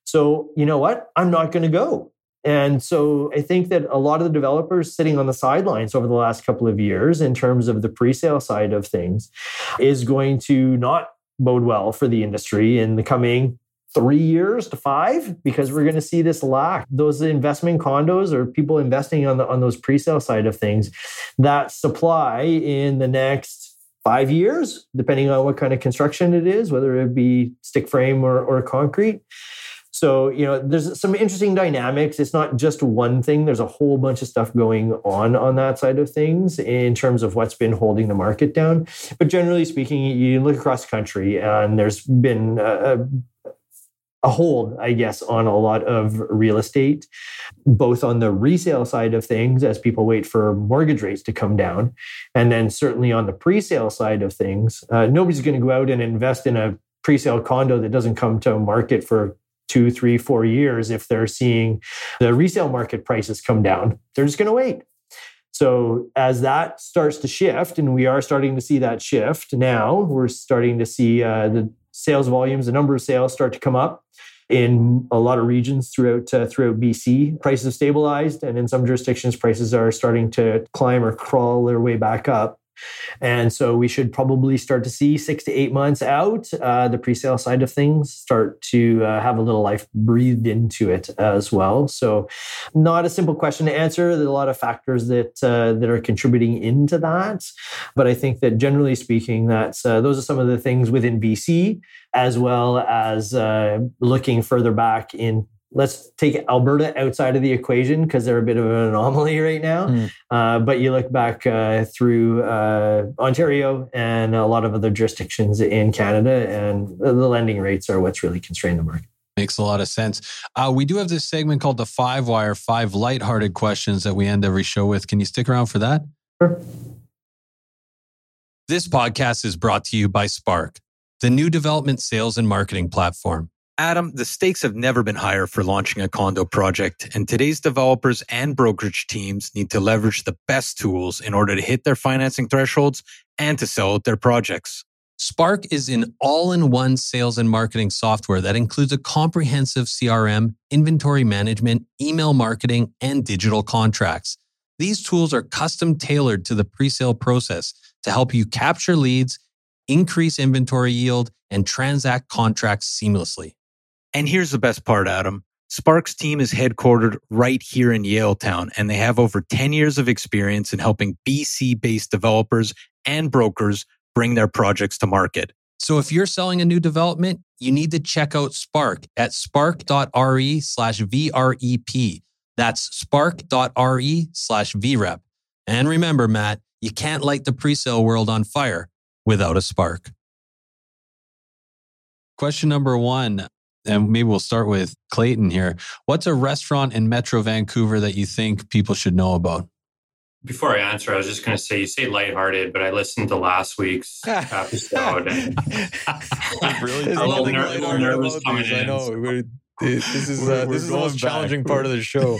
So you know what? I'm not going to go. And so I think that a lot of the developers sitting on the sidelines over the last couple of years in terms of the pre-sale side of things is going to not bode well for the industry in the coming 3 years to 5, because we're going to see this lack. Those investment condos or people investing on those pre-sale side of things, that supply in the next 5 years, depending on what kind of construction it is, whether it be stick frame or concrete. So, there's some interesting dynamics. It's not just one thing. There's a whole bunch of stuff going on that side of things in terms of what's been holding the market down. But generally speaking, you look across the country and there's been a hold, I guess, on a lot of real estate, both on the resale side of things as people wait for mortgage rates to come down. And then certainly on the pre-sale side of things, nobody's going to go out and invest in a pre-sale condo that doesn't come to market for 2, 3, 4 years if they're seeing the resale market prices come down. They're just going to wait. So as that starts to shift, and we are starting to see that shift now, we're starting to see the sales volumes, the number of sales start to come up in a lot of regions throughout BC. Prices have stabilized, and in some jurisdictions, prices are starting to climb or crawl their way back up. And so we should probably start to see 6 to 8 months out, the pre-sale side of things start to have a little life breathed into it as well. So not a simple question to answer. There's a lot of factors that are contributing into that. But I think that generally speaking, those are some of the things within BC, as well as looking further back in. Let's take Alberta outside of the equation because they're a bit of an anomaly right now. But you look back through Ontario and a lot of other jurisdictions in Canada, and the lending rates are what's really constrained the market. Makes a lot of sense. We do have this segment called the 5 Wire, 5 lighthearted questions that we end every show with. Can you stick around for that? Sure. This podcast is brought to you by Spark, the new development sales and marketing platform. Adam, the stakes have never been higher for launching a condo project, and today's developers and brokerage teams need to leverage the best tools in order to hit their financing thresholds and to sell out their projects. Spark is an all-in-one sales and marketing software that includes a comprehensive CRM, inventory management, email marketing, and digital contracts. These tools are custom tailored to the pre-sale process to help you capture leads, increase inventory yield, and transact contracts seamlessly. And here's the best part, Adam. Spark's team is headquartered right here in Yaletown, and they have over 10 years of experience in helping BC-based developers and brokers bring their projects to market. So if you're selling a new development, you need to check out Spark at spark.re/VREP. That's spark.re/VREP. And remember, Matt, you can't light the presale world on fire without a spark. Question number 1, and maybe we'll start with Clayton here. What's a restaurant in Metro Vancouver that you think people should know about? Before I answer, I was just going to say, you say lighthearted, but I listened to last week's episode. And Really? I'm a little nervous coming in. I know. This is the most challenging part of the show.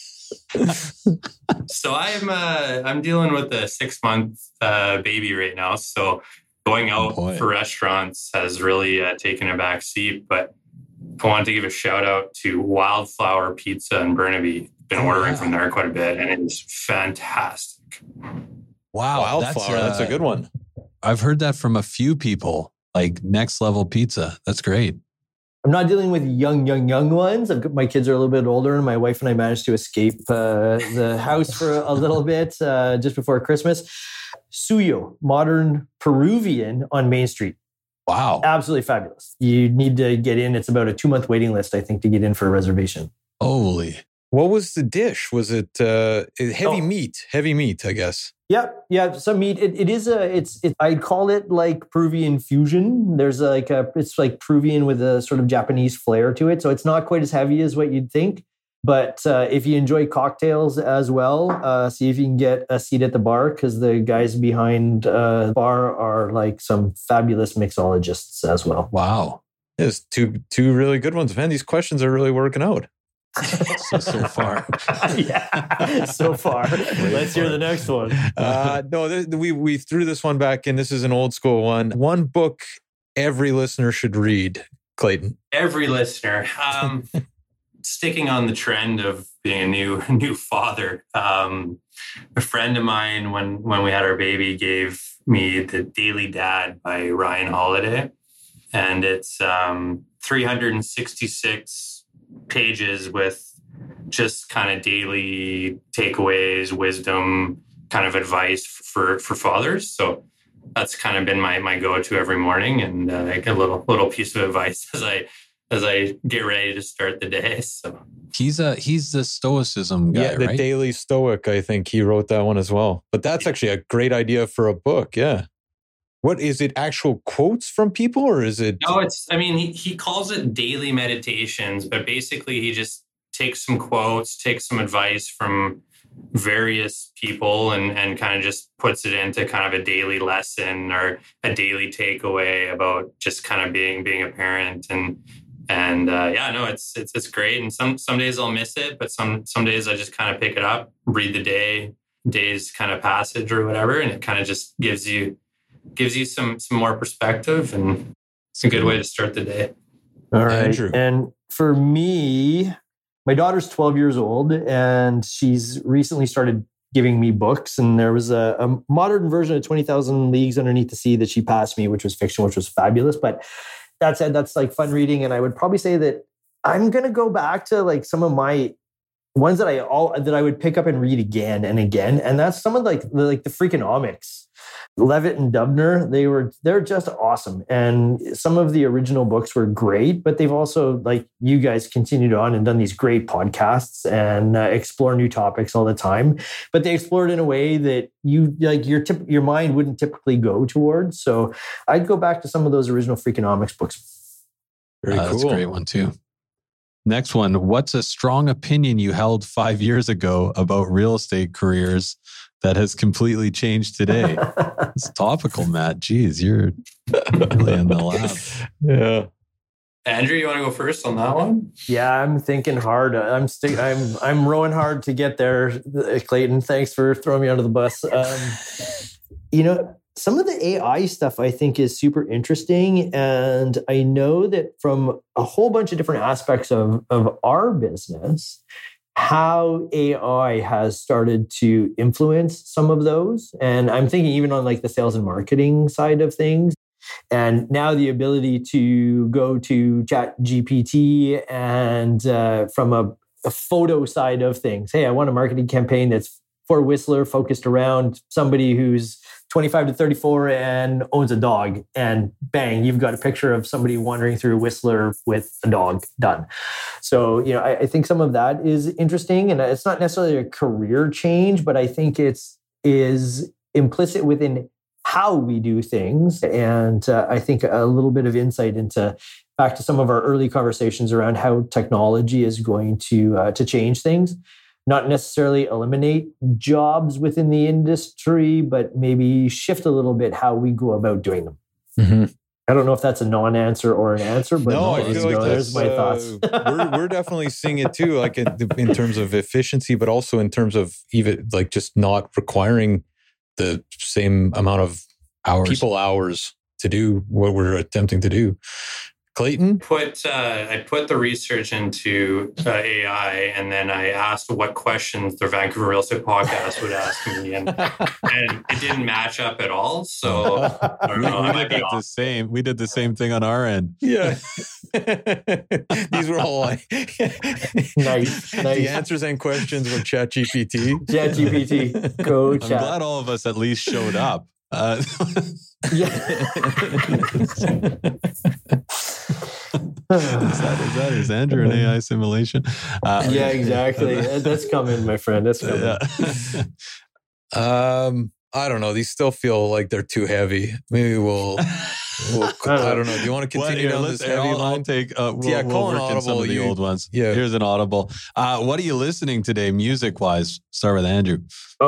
So I'm dealing with a 6-month baby right now. So going out for restaurants has really taken a back seat. But I wanted to give a shout out to Wildflower Pizza in Burnaby. Been ordering from there quite a bit, and it is fantastic. Wow, Wildflower, that's a good one. I've heard that from a few people, like next level pizza. That's great. I'm not dealing with young ones. My kids are a little bit older, and my wife and I managed to escape the house for a little bit just before Christmas. Suyo, modern Peruvian on Main Street. Wow. Absolutely fabulous. You need to get in. It's about a 2-month waiting list, I think, to get in for a reservation. Holy. What was the dish? Was it heavy meat? Heavy meat, I guess. Yeah. Some meat. I'd call it like Peruvian fusion. There's it's like Peruvian with a sort of Japanese flair to it. So it's not quite as heavy as what you'd think. But if you enjoy cocktails as well, see if you can get a seat at the bar, because the guys behind the bar are like some fabulous mixologists as well. Wow. There's two really good ones, man. These questions are really working out. so far. Yeah, so far. Let's hear the next one. No, we threw this one back in. This is an old school one. One book every listener should read, Clayton. Every listener. Sticking on the trend of being a new father. A friend of mine, when we had our baby, gave me The Daily Dad by Ryan Holiday. And it's 366 pages with just kind of daily takeaways, wisdom, kind of advice for fathers. So that's kind of been my go-to every morning, and like a little piece of advice as I get ready to start the day. So he's the stoicism guy, yeah, the right? Daily Stoic. I think he wrote that one as well. But that's actually a great idea for a book. Yeah. What is it? Actual quotes from people, or is it? No, he calls it daily meditations, but basically he just takes some quotes, takes some advice from various people and kind of just puts it into kind of a daily lesson or a daily takeaway about just kind of being a parent. And it's great. And some days I'll miss it, but some days I just kind of pick it up, read the day's kind of passage or whatever, and it kind of just gives you some more perspective, and it's a good way to start the day. All right. Andrew. And for me, my daughter's 12 years old, and she's recently started giving me books. And there was a modern version of 20,000 Leagues Underneath the Sea that she passed me, which was fiction, which was fabulous. But that said, that's like fun reading. And I would probably say that I'm going to go back to like some of my ones that I would pick up and read again and again. And that's some of the Freakonomics. Levitt and Dubner, they're just awesome. And some of the original books were great, but they've also, like you guys, continued on and done these great podcasts and explore new topics all the time. But they explored in a way that your mind wouldn't typically go towards. So I'd go back to some of those original Freakonomics books. Very cool. That's a great one too. Next one. What's a strong opinion you held 5 years ago about real estate careers that has completely changed today? It's topical, Matt. Jeez, you're really in the lab. Yeah. Andrew, you want to go first on that one? Yeah, I'm thinking hard. I'm rowing hard to get there, Clayton. Thanks for throwing me under the bus. Some of the AI stuff I think is super interesting. And I know that from a whole bunch of different aspects of our business, how AI has started to influence some of those. And I'm thinking even on like the sales and marketing side of things. And now the ability to go to ChatGPT and from a photo side of things, hey, I want a marketing campaign that's for Whistler focused around somebody who's 25 to 34 and owns a dog. And bang, you've got a picture of somebody wandering through Whistler with a dog done. So, I think some of that is interesting. And it's not necessarily a career change, but I think it's implicit within how we do things. And I think a little bit of insight into back to some of our early conversations around how technology is going to change things. Not necessarily eliminate jobs within the industry, but maybe shift a little bit how we go about doing them. Mm-hmm. I don't know if that's a non-answer or an answer, but no, I feel like there's my thoughts. we're definitely seeing it too, like in terms of efficiency, but also in terms of even like just not requiring the same amount of people hours to do what we're attempting to do. Clayton? I put the research into AI, and then I asked what questions the Vancouver Real Estate Podcast would ask me, and it didn't match up at all. So I don't know. We did the same thing on our end. Yeah. These were all like nice. The answers and questions were ChatGPT. ChatGPT. Go chat. I'm glad all of us at least showed up. Is Andrew an AI simulation? Yeah, exactly. That's coming, my friend. That's coming. I don't know. These still feel like they're too heavy. Maybe we'll I don't know. Do you want to continue down this heavy line? I'll take. We'll call an work audible. in some of the old ones. Yeah. Here's an audible. What are you listening today, music-wise? Start with Andrew.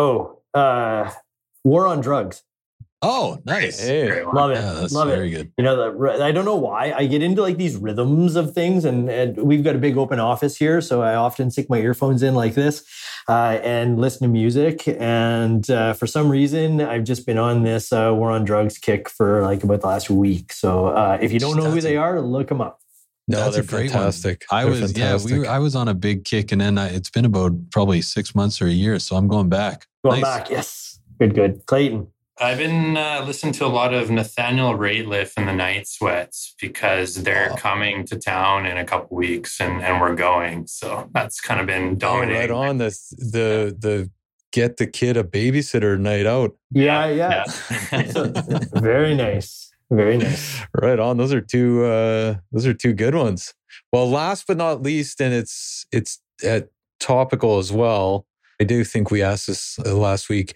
War on Drugs. Oh, nice. Hey. Love it. Yeah, that's Love very it. good. I don't know why I get into like these rhythms of things, and we've got a big open office here, so I often stick my earphones in like this and listen to music. And for some reason, I've just been on this War on Drugs kick for like about the last week. So if you don't know who they are, look them up. No, that's they're a great fantastic. One. I was on a big kick, and then it's been about probably 6 months or a year, so I'm going back. Going back, yes. Good. Clayton. I've been listening to a lot of Nathaniel Rateliff and the Night Sweats because they're coming to town in a couple weeks, and we're going. So that's kind of been dominating. Right on the get the kid a babysitter night out. Yeah. So, very nice. Very nice. Right on. Those are two good ones. Well, last but not least, and it's topical as well. I do think we asked this last week.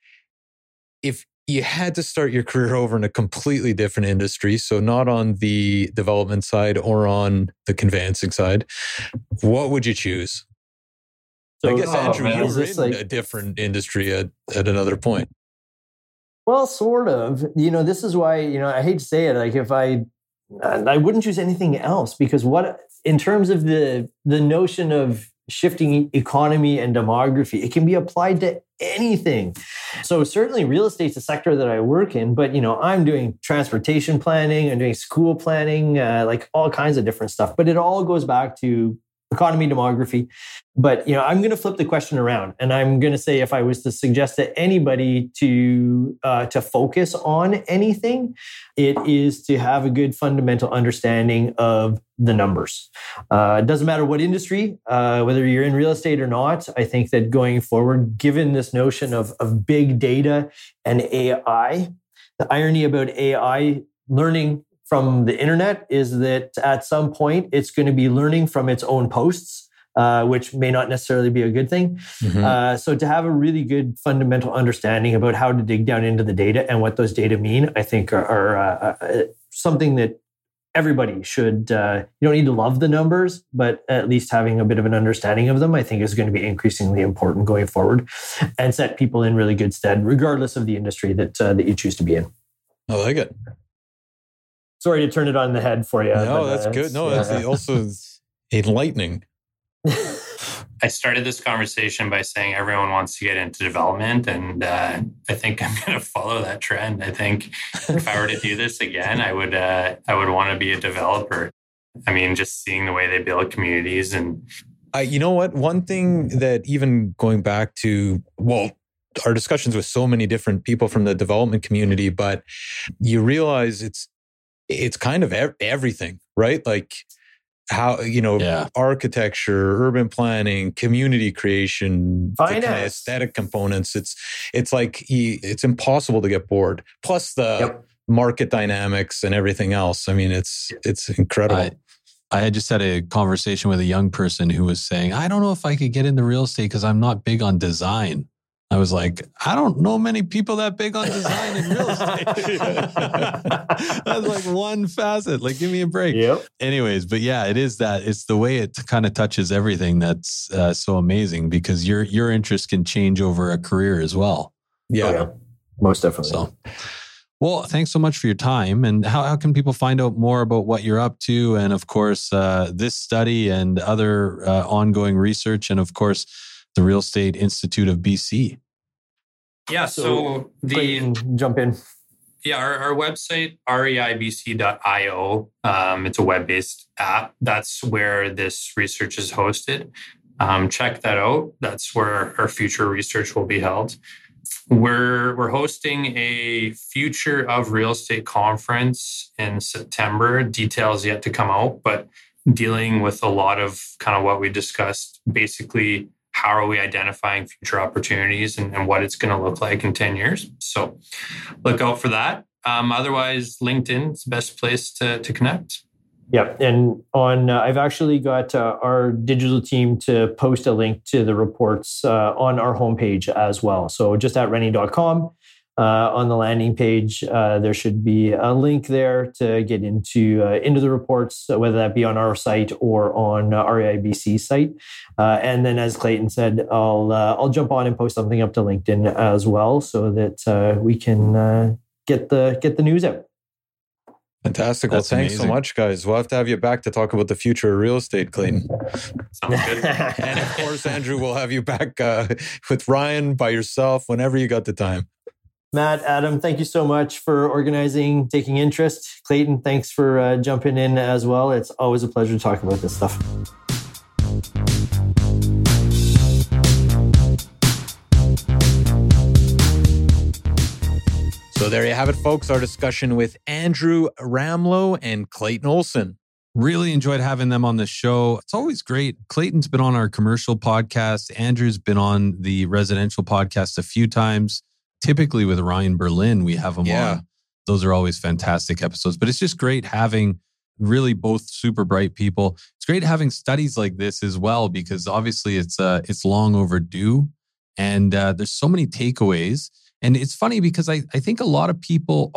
If you had to start your career over in a completely different industry, so not on the development side or on the conveyancing side, what would you choose? So, I guess, Andrew, you were in a different industry at another point. Well, sort of. This is why, I hate to say it, like if I wouldn't choose anything else, because in terms of the notion of shifting economy and demography, it can be applied to anything. So certainly real estate's a sector that I work in, but I'm doing transportation planning, I'm doing school planning, like all kinds of different stuff. But it all goes back to economy, demography. But I'm going to flip the question around, and I'm going to say, if I was to suggest to anybody to focus on anything, it is to have a good fundamental understanding of the numbers. It doesn't matter what industry, whether you're in real estate or not. I think that going forward, given this notion of big data and AI, the irony about AI learning from the internet is that at some point it's going to be learning from its own posts, which may not necessarily be a good thing. Mm-hmm. So to have a really good fundamental understanding about how to dig down into the data and what those data mean, I think are something that everybody should, you don't need to love the numbers, but at least having a bit of an understanding of them, I think is going to be increasingly important going forward and set people in really good stead, regardless of the industry that you choose to be in. I like it. Sorry to turn it on the head for you. No, that's good. No, that's also enlightening. I started this conversation by saying everyone wants to get into development, and I think I'm going to follow that trend. I think if I were to do this again, I would want to be a developer. I mean, just seeing the way they build communities, and You know what? One thing that even going back to, our discussions with so many different people from the development community, but you realize it's kind of everything, right? Like how, architecture, urban planning, community creation, the kind of aesthetic components. It's like it's impossible to get bored. Plus the market dynamics and everything else. I mean, it's incredible. I had just had a conversation with a young person who was saying, I don't know if I could get into real estate because I'm not big on design. I was like, I don't know many people that big on design in real estate. That's like one facet. Like, give me a break. Yep. Anyways, but yeah, it is that. It's the way it kind of touches everything that's so amazing because your interest can change over a career as well. Yeah. Most definitely. So, well, thanks so much for your time. And how can people find out more about what you're up to? And of course, this study and other ongoing research, and of course, the Real Estate Institute of BC. Yeah, so jump in. Yeah, our website, reibc.io, it's a web-based app. That's where this research is hosted. Check that out. That's where our future research will be held. We're hosting a Future of Real Estate conference in September. Details yet to come out, but dealing with a lot of kind of what we discussed, basically how are we identifying future opportunities and what it's going to look like in 10 years. So look out for that. Otherwise, LinkedIn is the best place to connect. Yeah. And I've actually got our digital team to post a link to the reports on our homepage as well. So just at rennie.com. On the landing page, there should be a link there to get into the reports, whether that be on our site or on REIBC site. And then, as Clayton said, I'll jump on and post something up to LinkedIn as well, so that we can get the news out. Fantastic. Well, thanks so much, guys. We'll have to have you back to talk about the future of real estate, Clayton. Sounds good. And of course, Andrew, we'll have you back with Ryan by yourself whenever you got the time. Matt, Adam, thank you so much for organizing, taking interest. Clayton, thanks for jumping in as well. It's always a pleasure to talk about this stuff. So there you have it, folks. Our discussion with Andrew Ramlow and Clayton Olson. Really enjoyed having them on the show. It's always great. Clayton's been on our commercial podcast. Andrew's been on the residential podcast a few times. Typically with Ryan Berlin, we have him on. Those are always fantastic episodes. But it's just great having really both super bright people. It's great having studies like this as well, because obviously it's long overdue. And there's so many takeaways. And it's funny because I think a lot of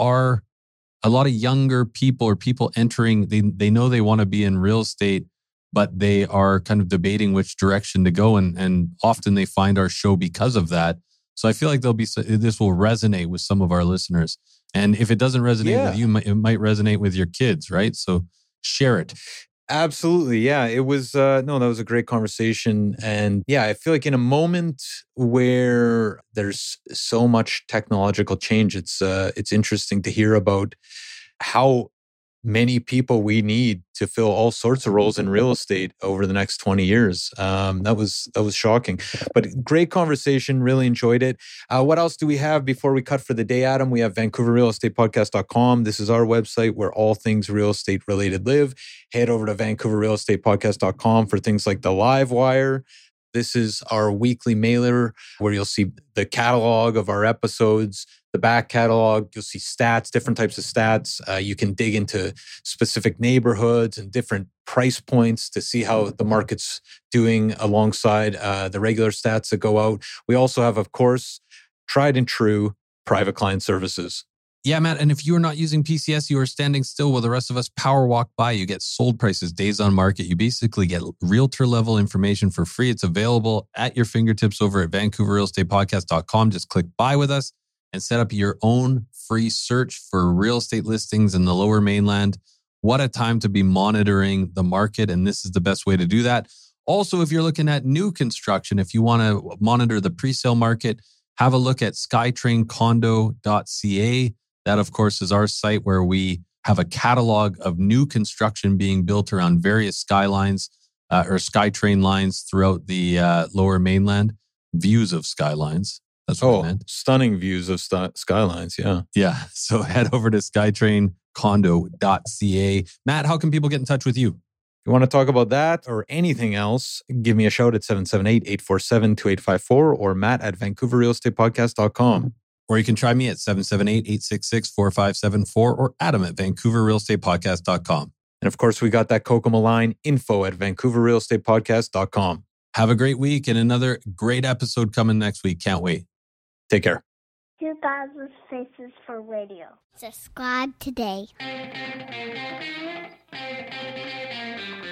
younger people or people entering, they know they want to be in real estate, but they are kind of debating which direction to go. And often they find our show because of that. So I feel like this will resonate with some of our listeners. And if it doesn't resonate with you, it might resonate with your kids, right? So share it. Absolutely. Yeah, it was, that was a great conversation. And yeah, I feel like in a moment where there's so much technological change, it's interesting to hear about how many people we need to fill all sorts of roles in real estate over the next 20 years. That was shocking, but great conversation. Really enjoyed it. What else do we have before we cut for the day, Adam? We have VancouverRealEstatePodcast.com. This is our website where all things real estate related live. Head over to VancouverRealEstatePodcast.com for things like the Live Wire. This is our weekly mailer where you'll see the catalog of our episodes, the back catalog. You'll see stats, different types of stats. You can dig into specific neighborhoods and different price points to see how the market's doing alongside the regular stats that go out. We also have, of course, tried and true private client services. Yeah, Matt. And if you are not using PCS, you are standing still while the rest of us power walk by. You get sold prices, days on market. You basically get realtor level information for free. It's available at your fingertips over at VancouverRealEstatePodcast.com. Just click buy with us and set up your own free search for real estate listings in the Lower Mainland. What a time to be monitoring the market. And this is the best way to do that. Also, if you're looking at new construction, if you want to monitor the pre-sale market, have a look at SkytrainCondo.ca. That, of course, is our site where we have a catalog of new construction being built around various skylines. or SkyTrain lines throughout the lower mainland. Views of skylines. That's what I meant. Stunning views of skylines. Yeah. Yeah. So head over to skytraincondo.ca. Matt, how can people get in touch with you? If you want to talk about that or anything else, give me a shout at 778-847-2854 or matt@vancouverrealestatepodcast.com. Or you can try me at 778-866-4574 or Adam at vancouverrealestatepodcast.com. And of course, we got that Kokomo line, info@vancouverrealestatepodcast.com. Have a great week and another great episode coming next week. Can't wait. Take care. 2000 Faces for Radio. Subscribe today.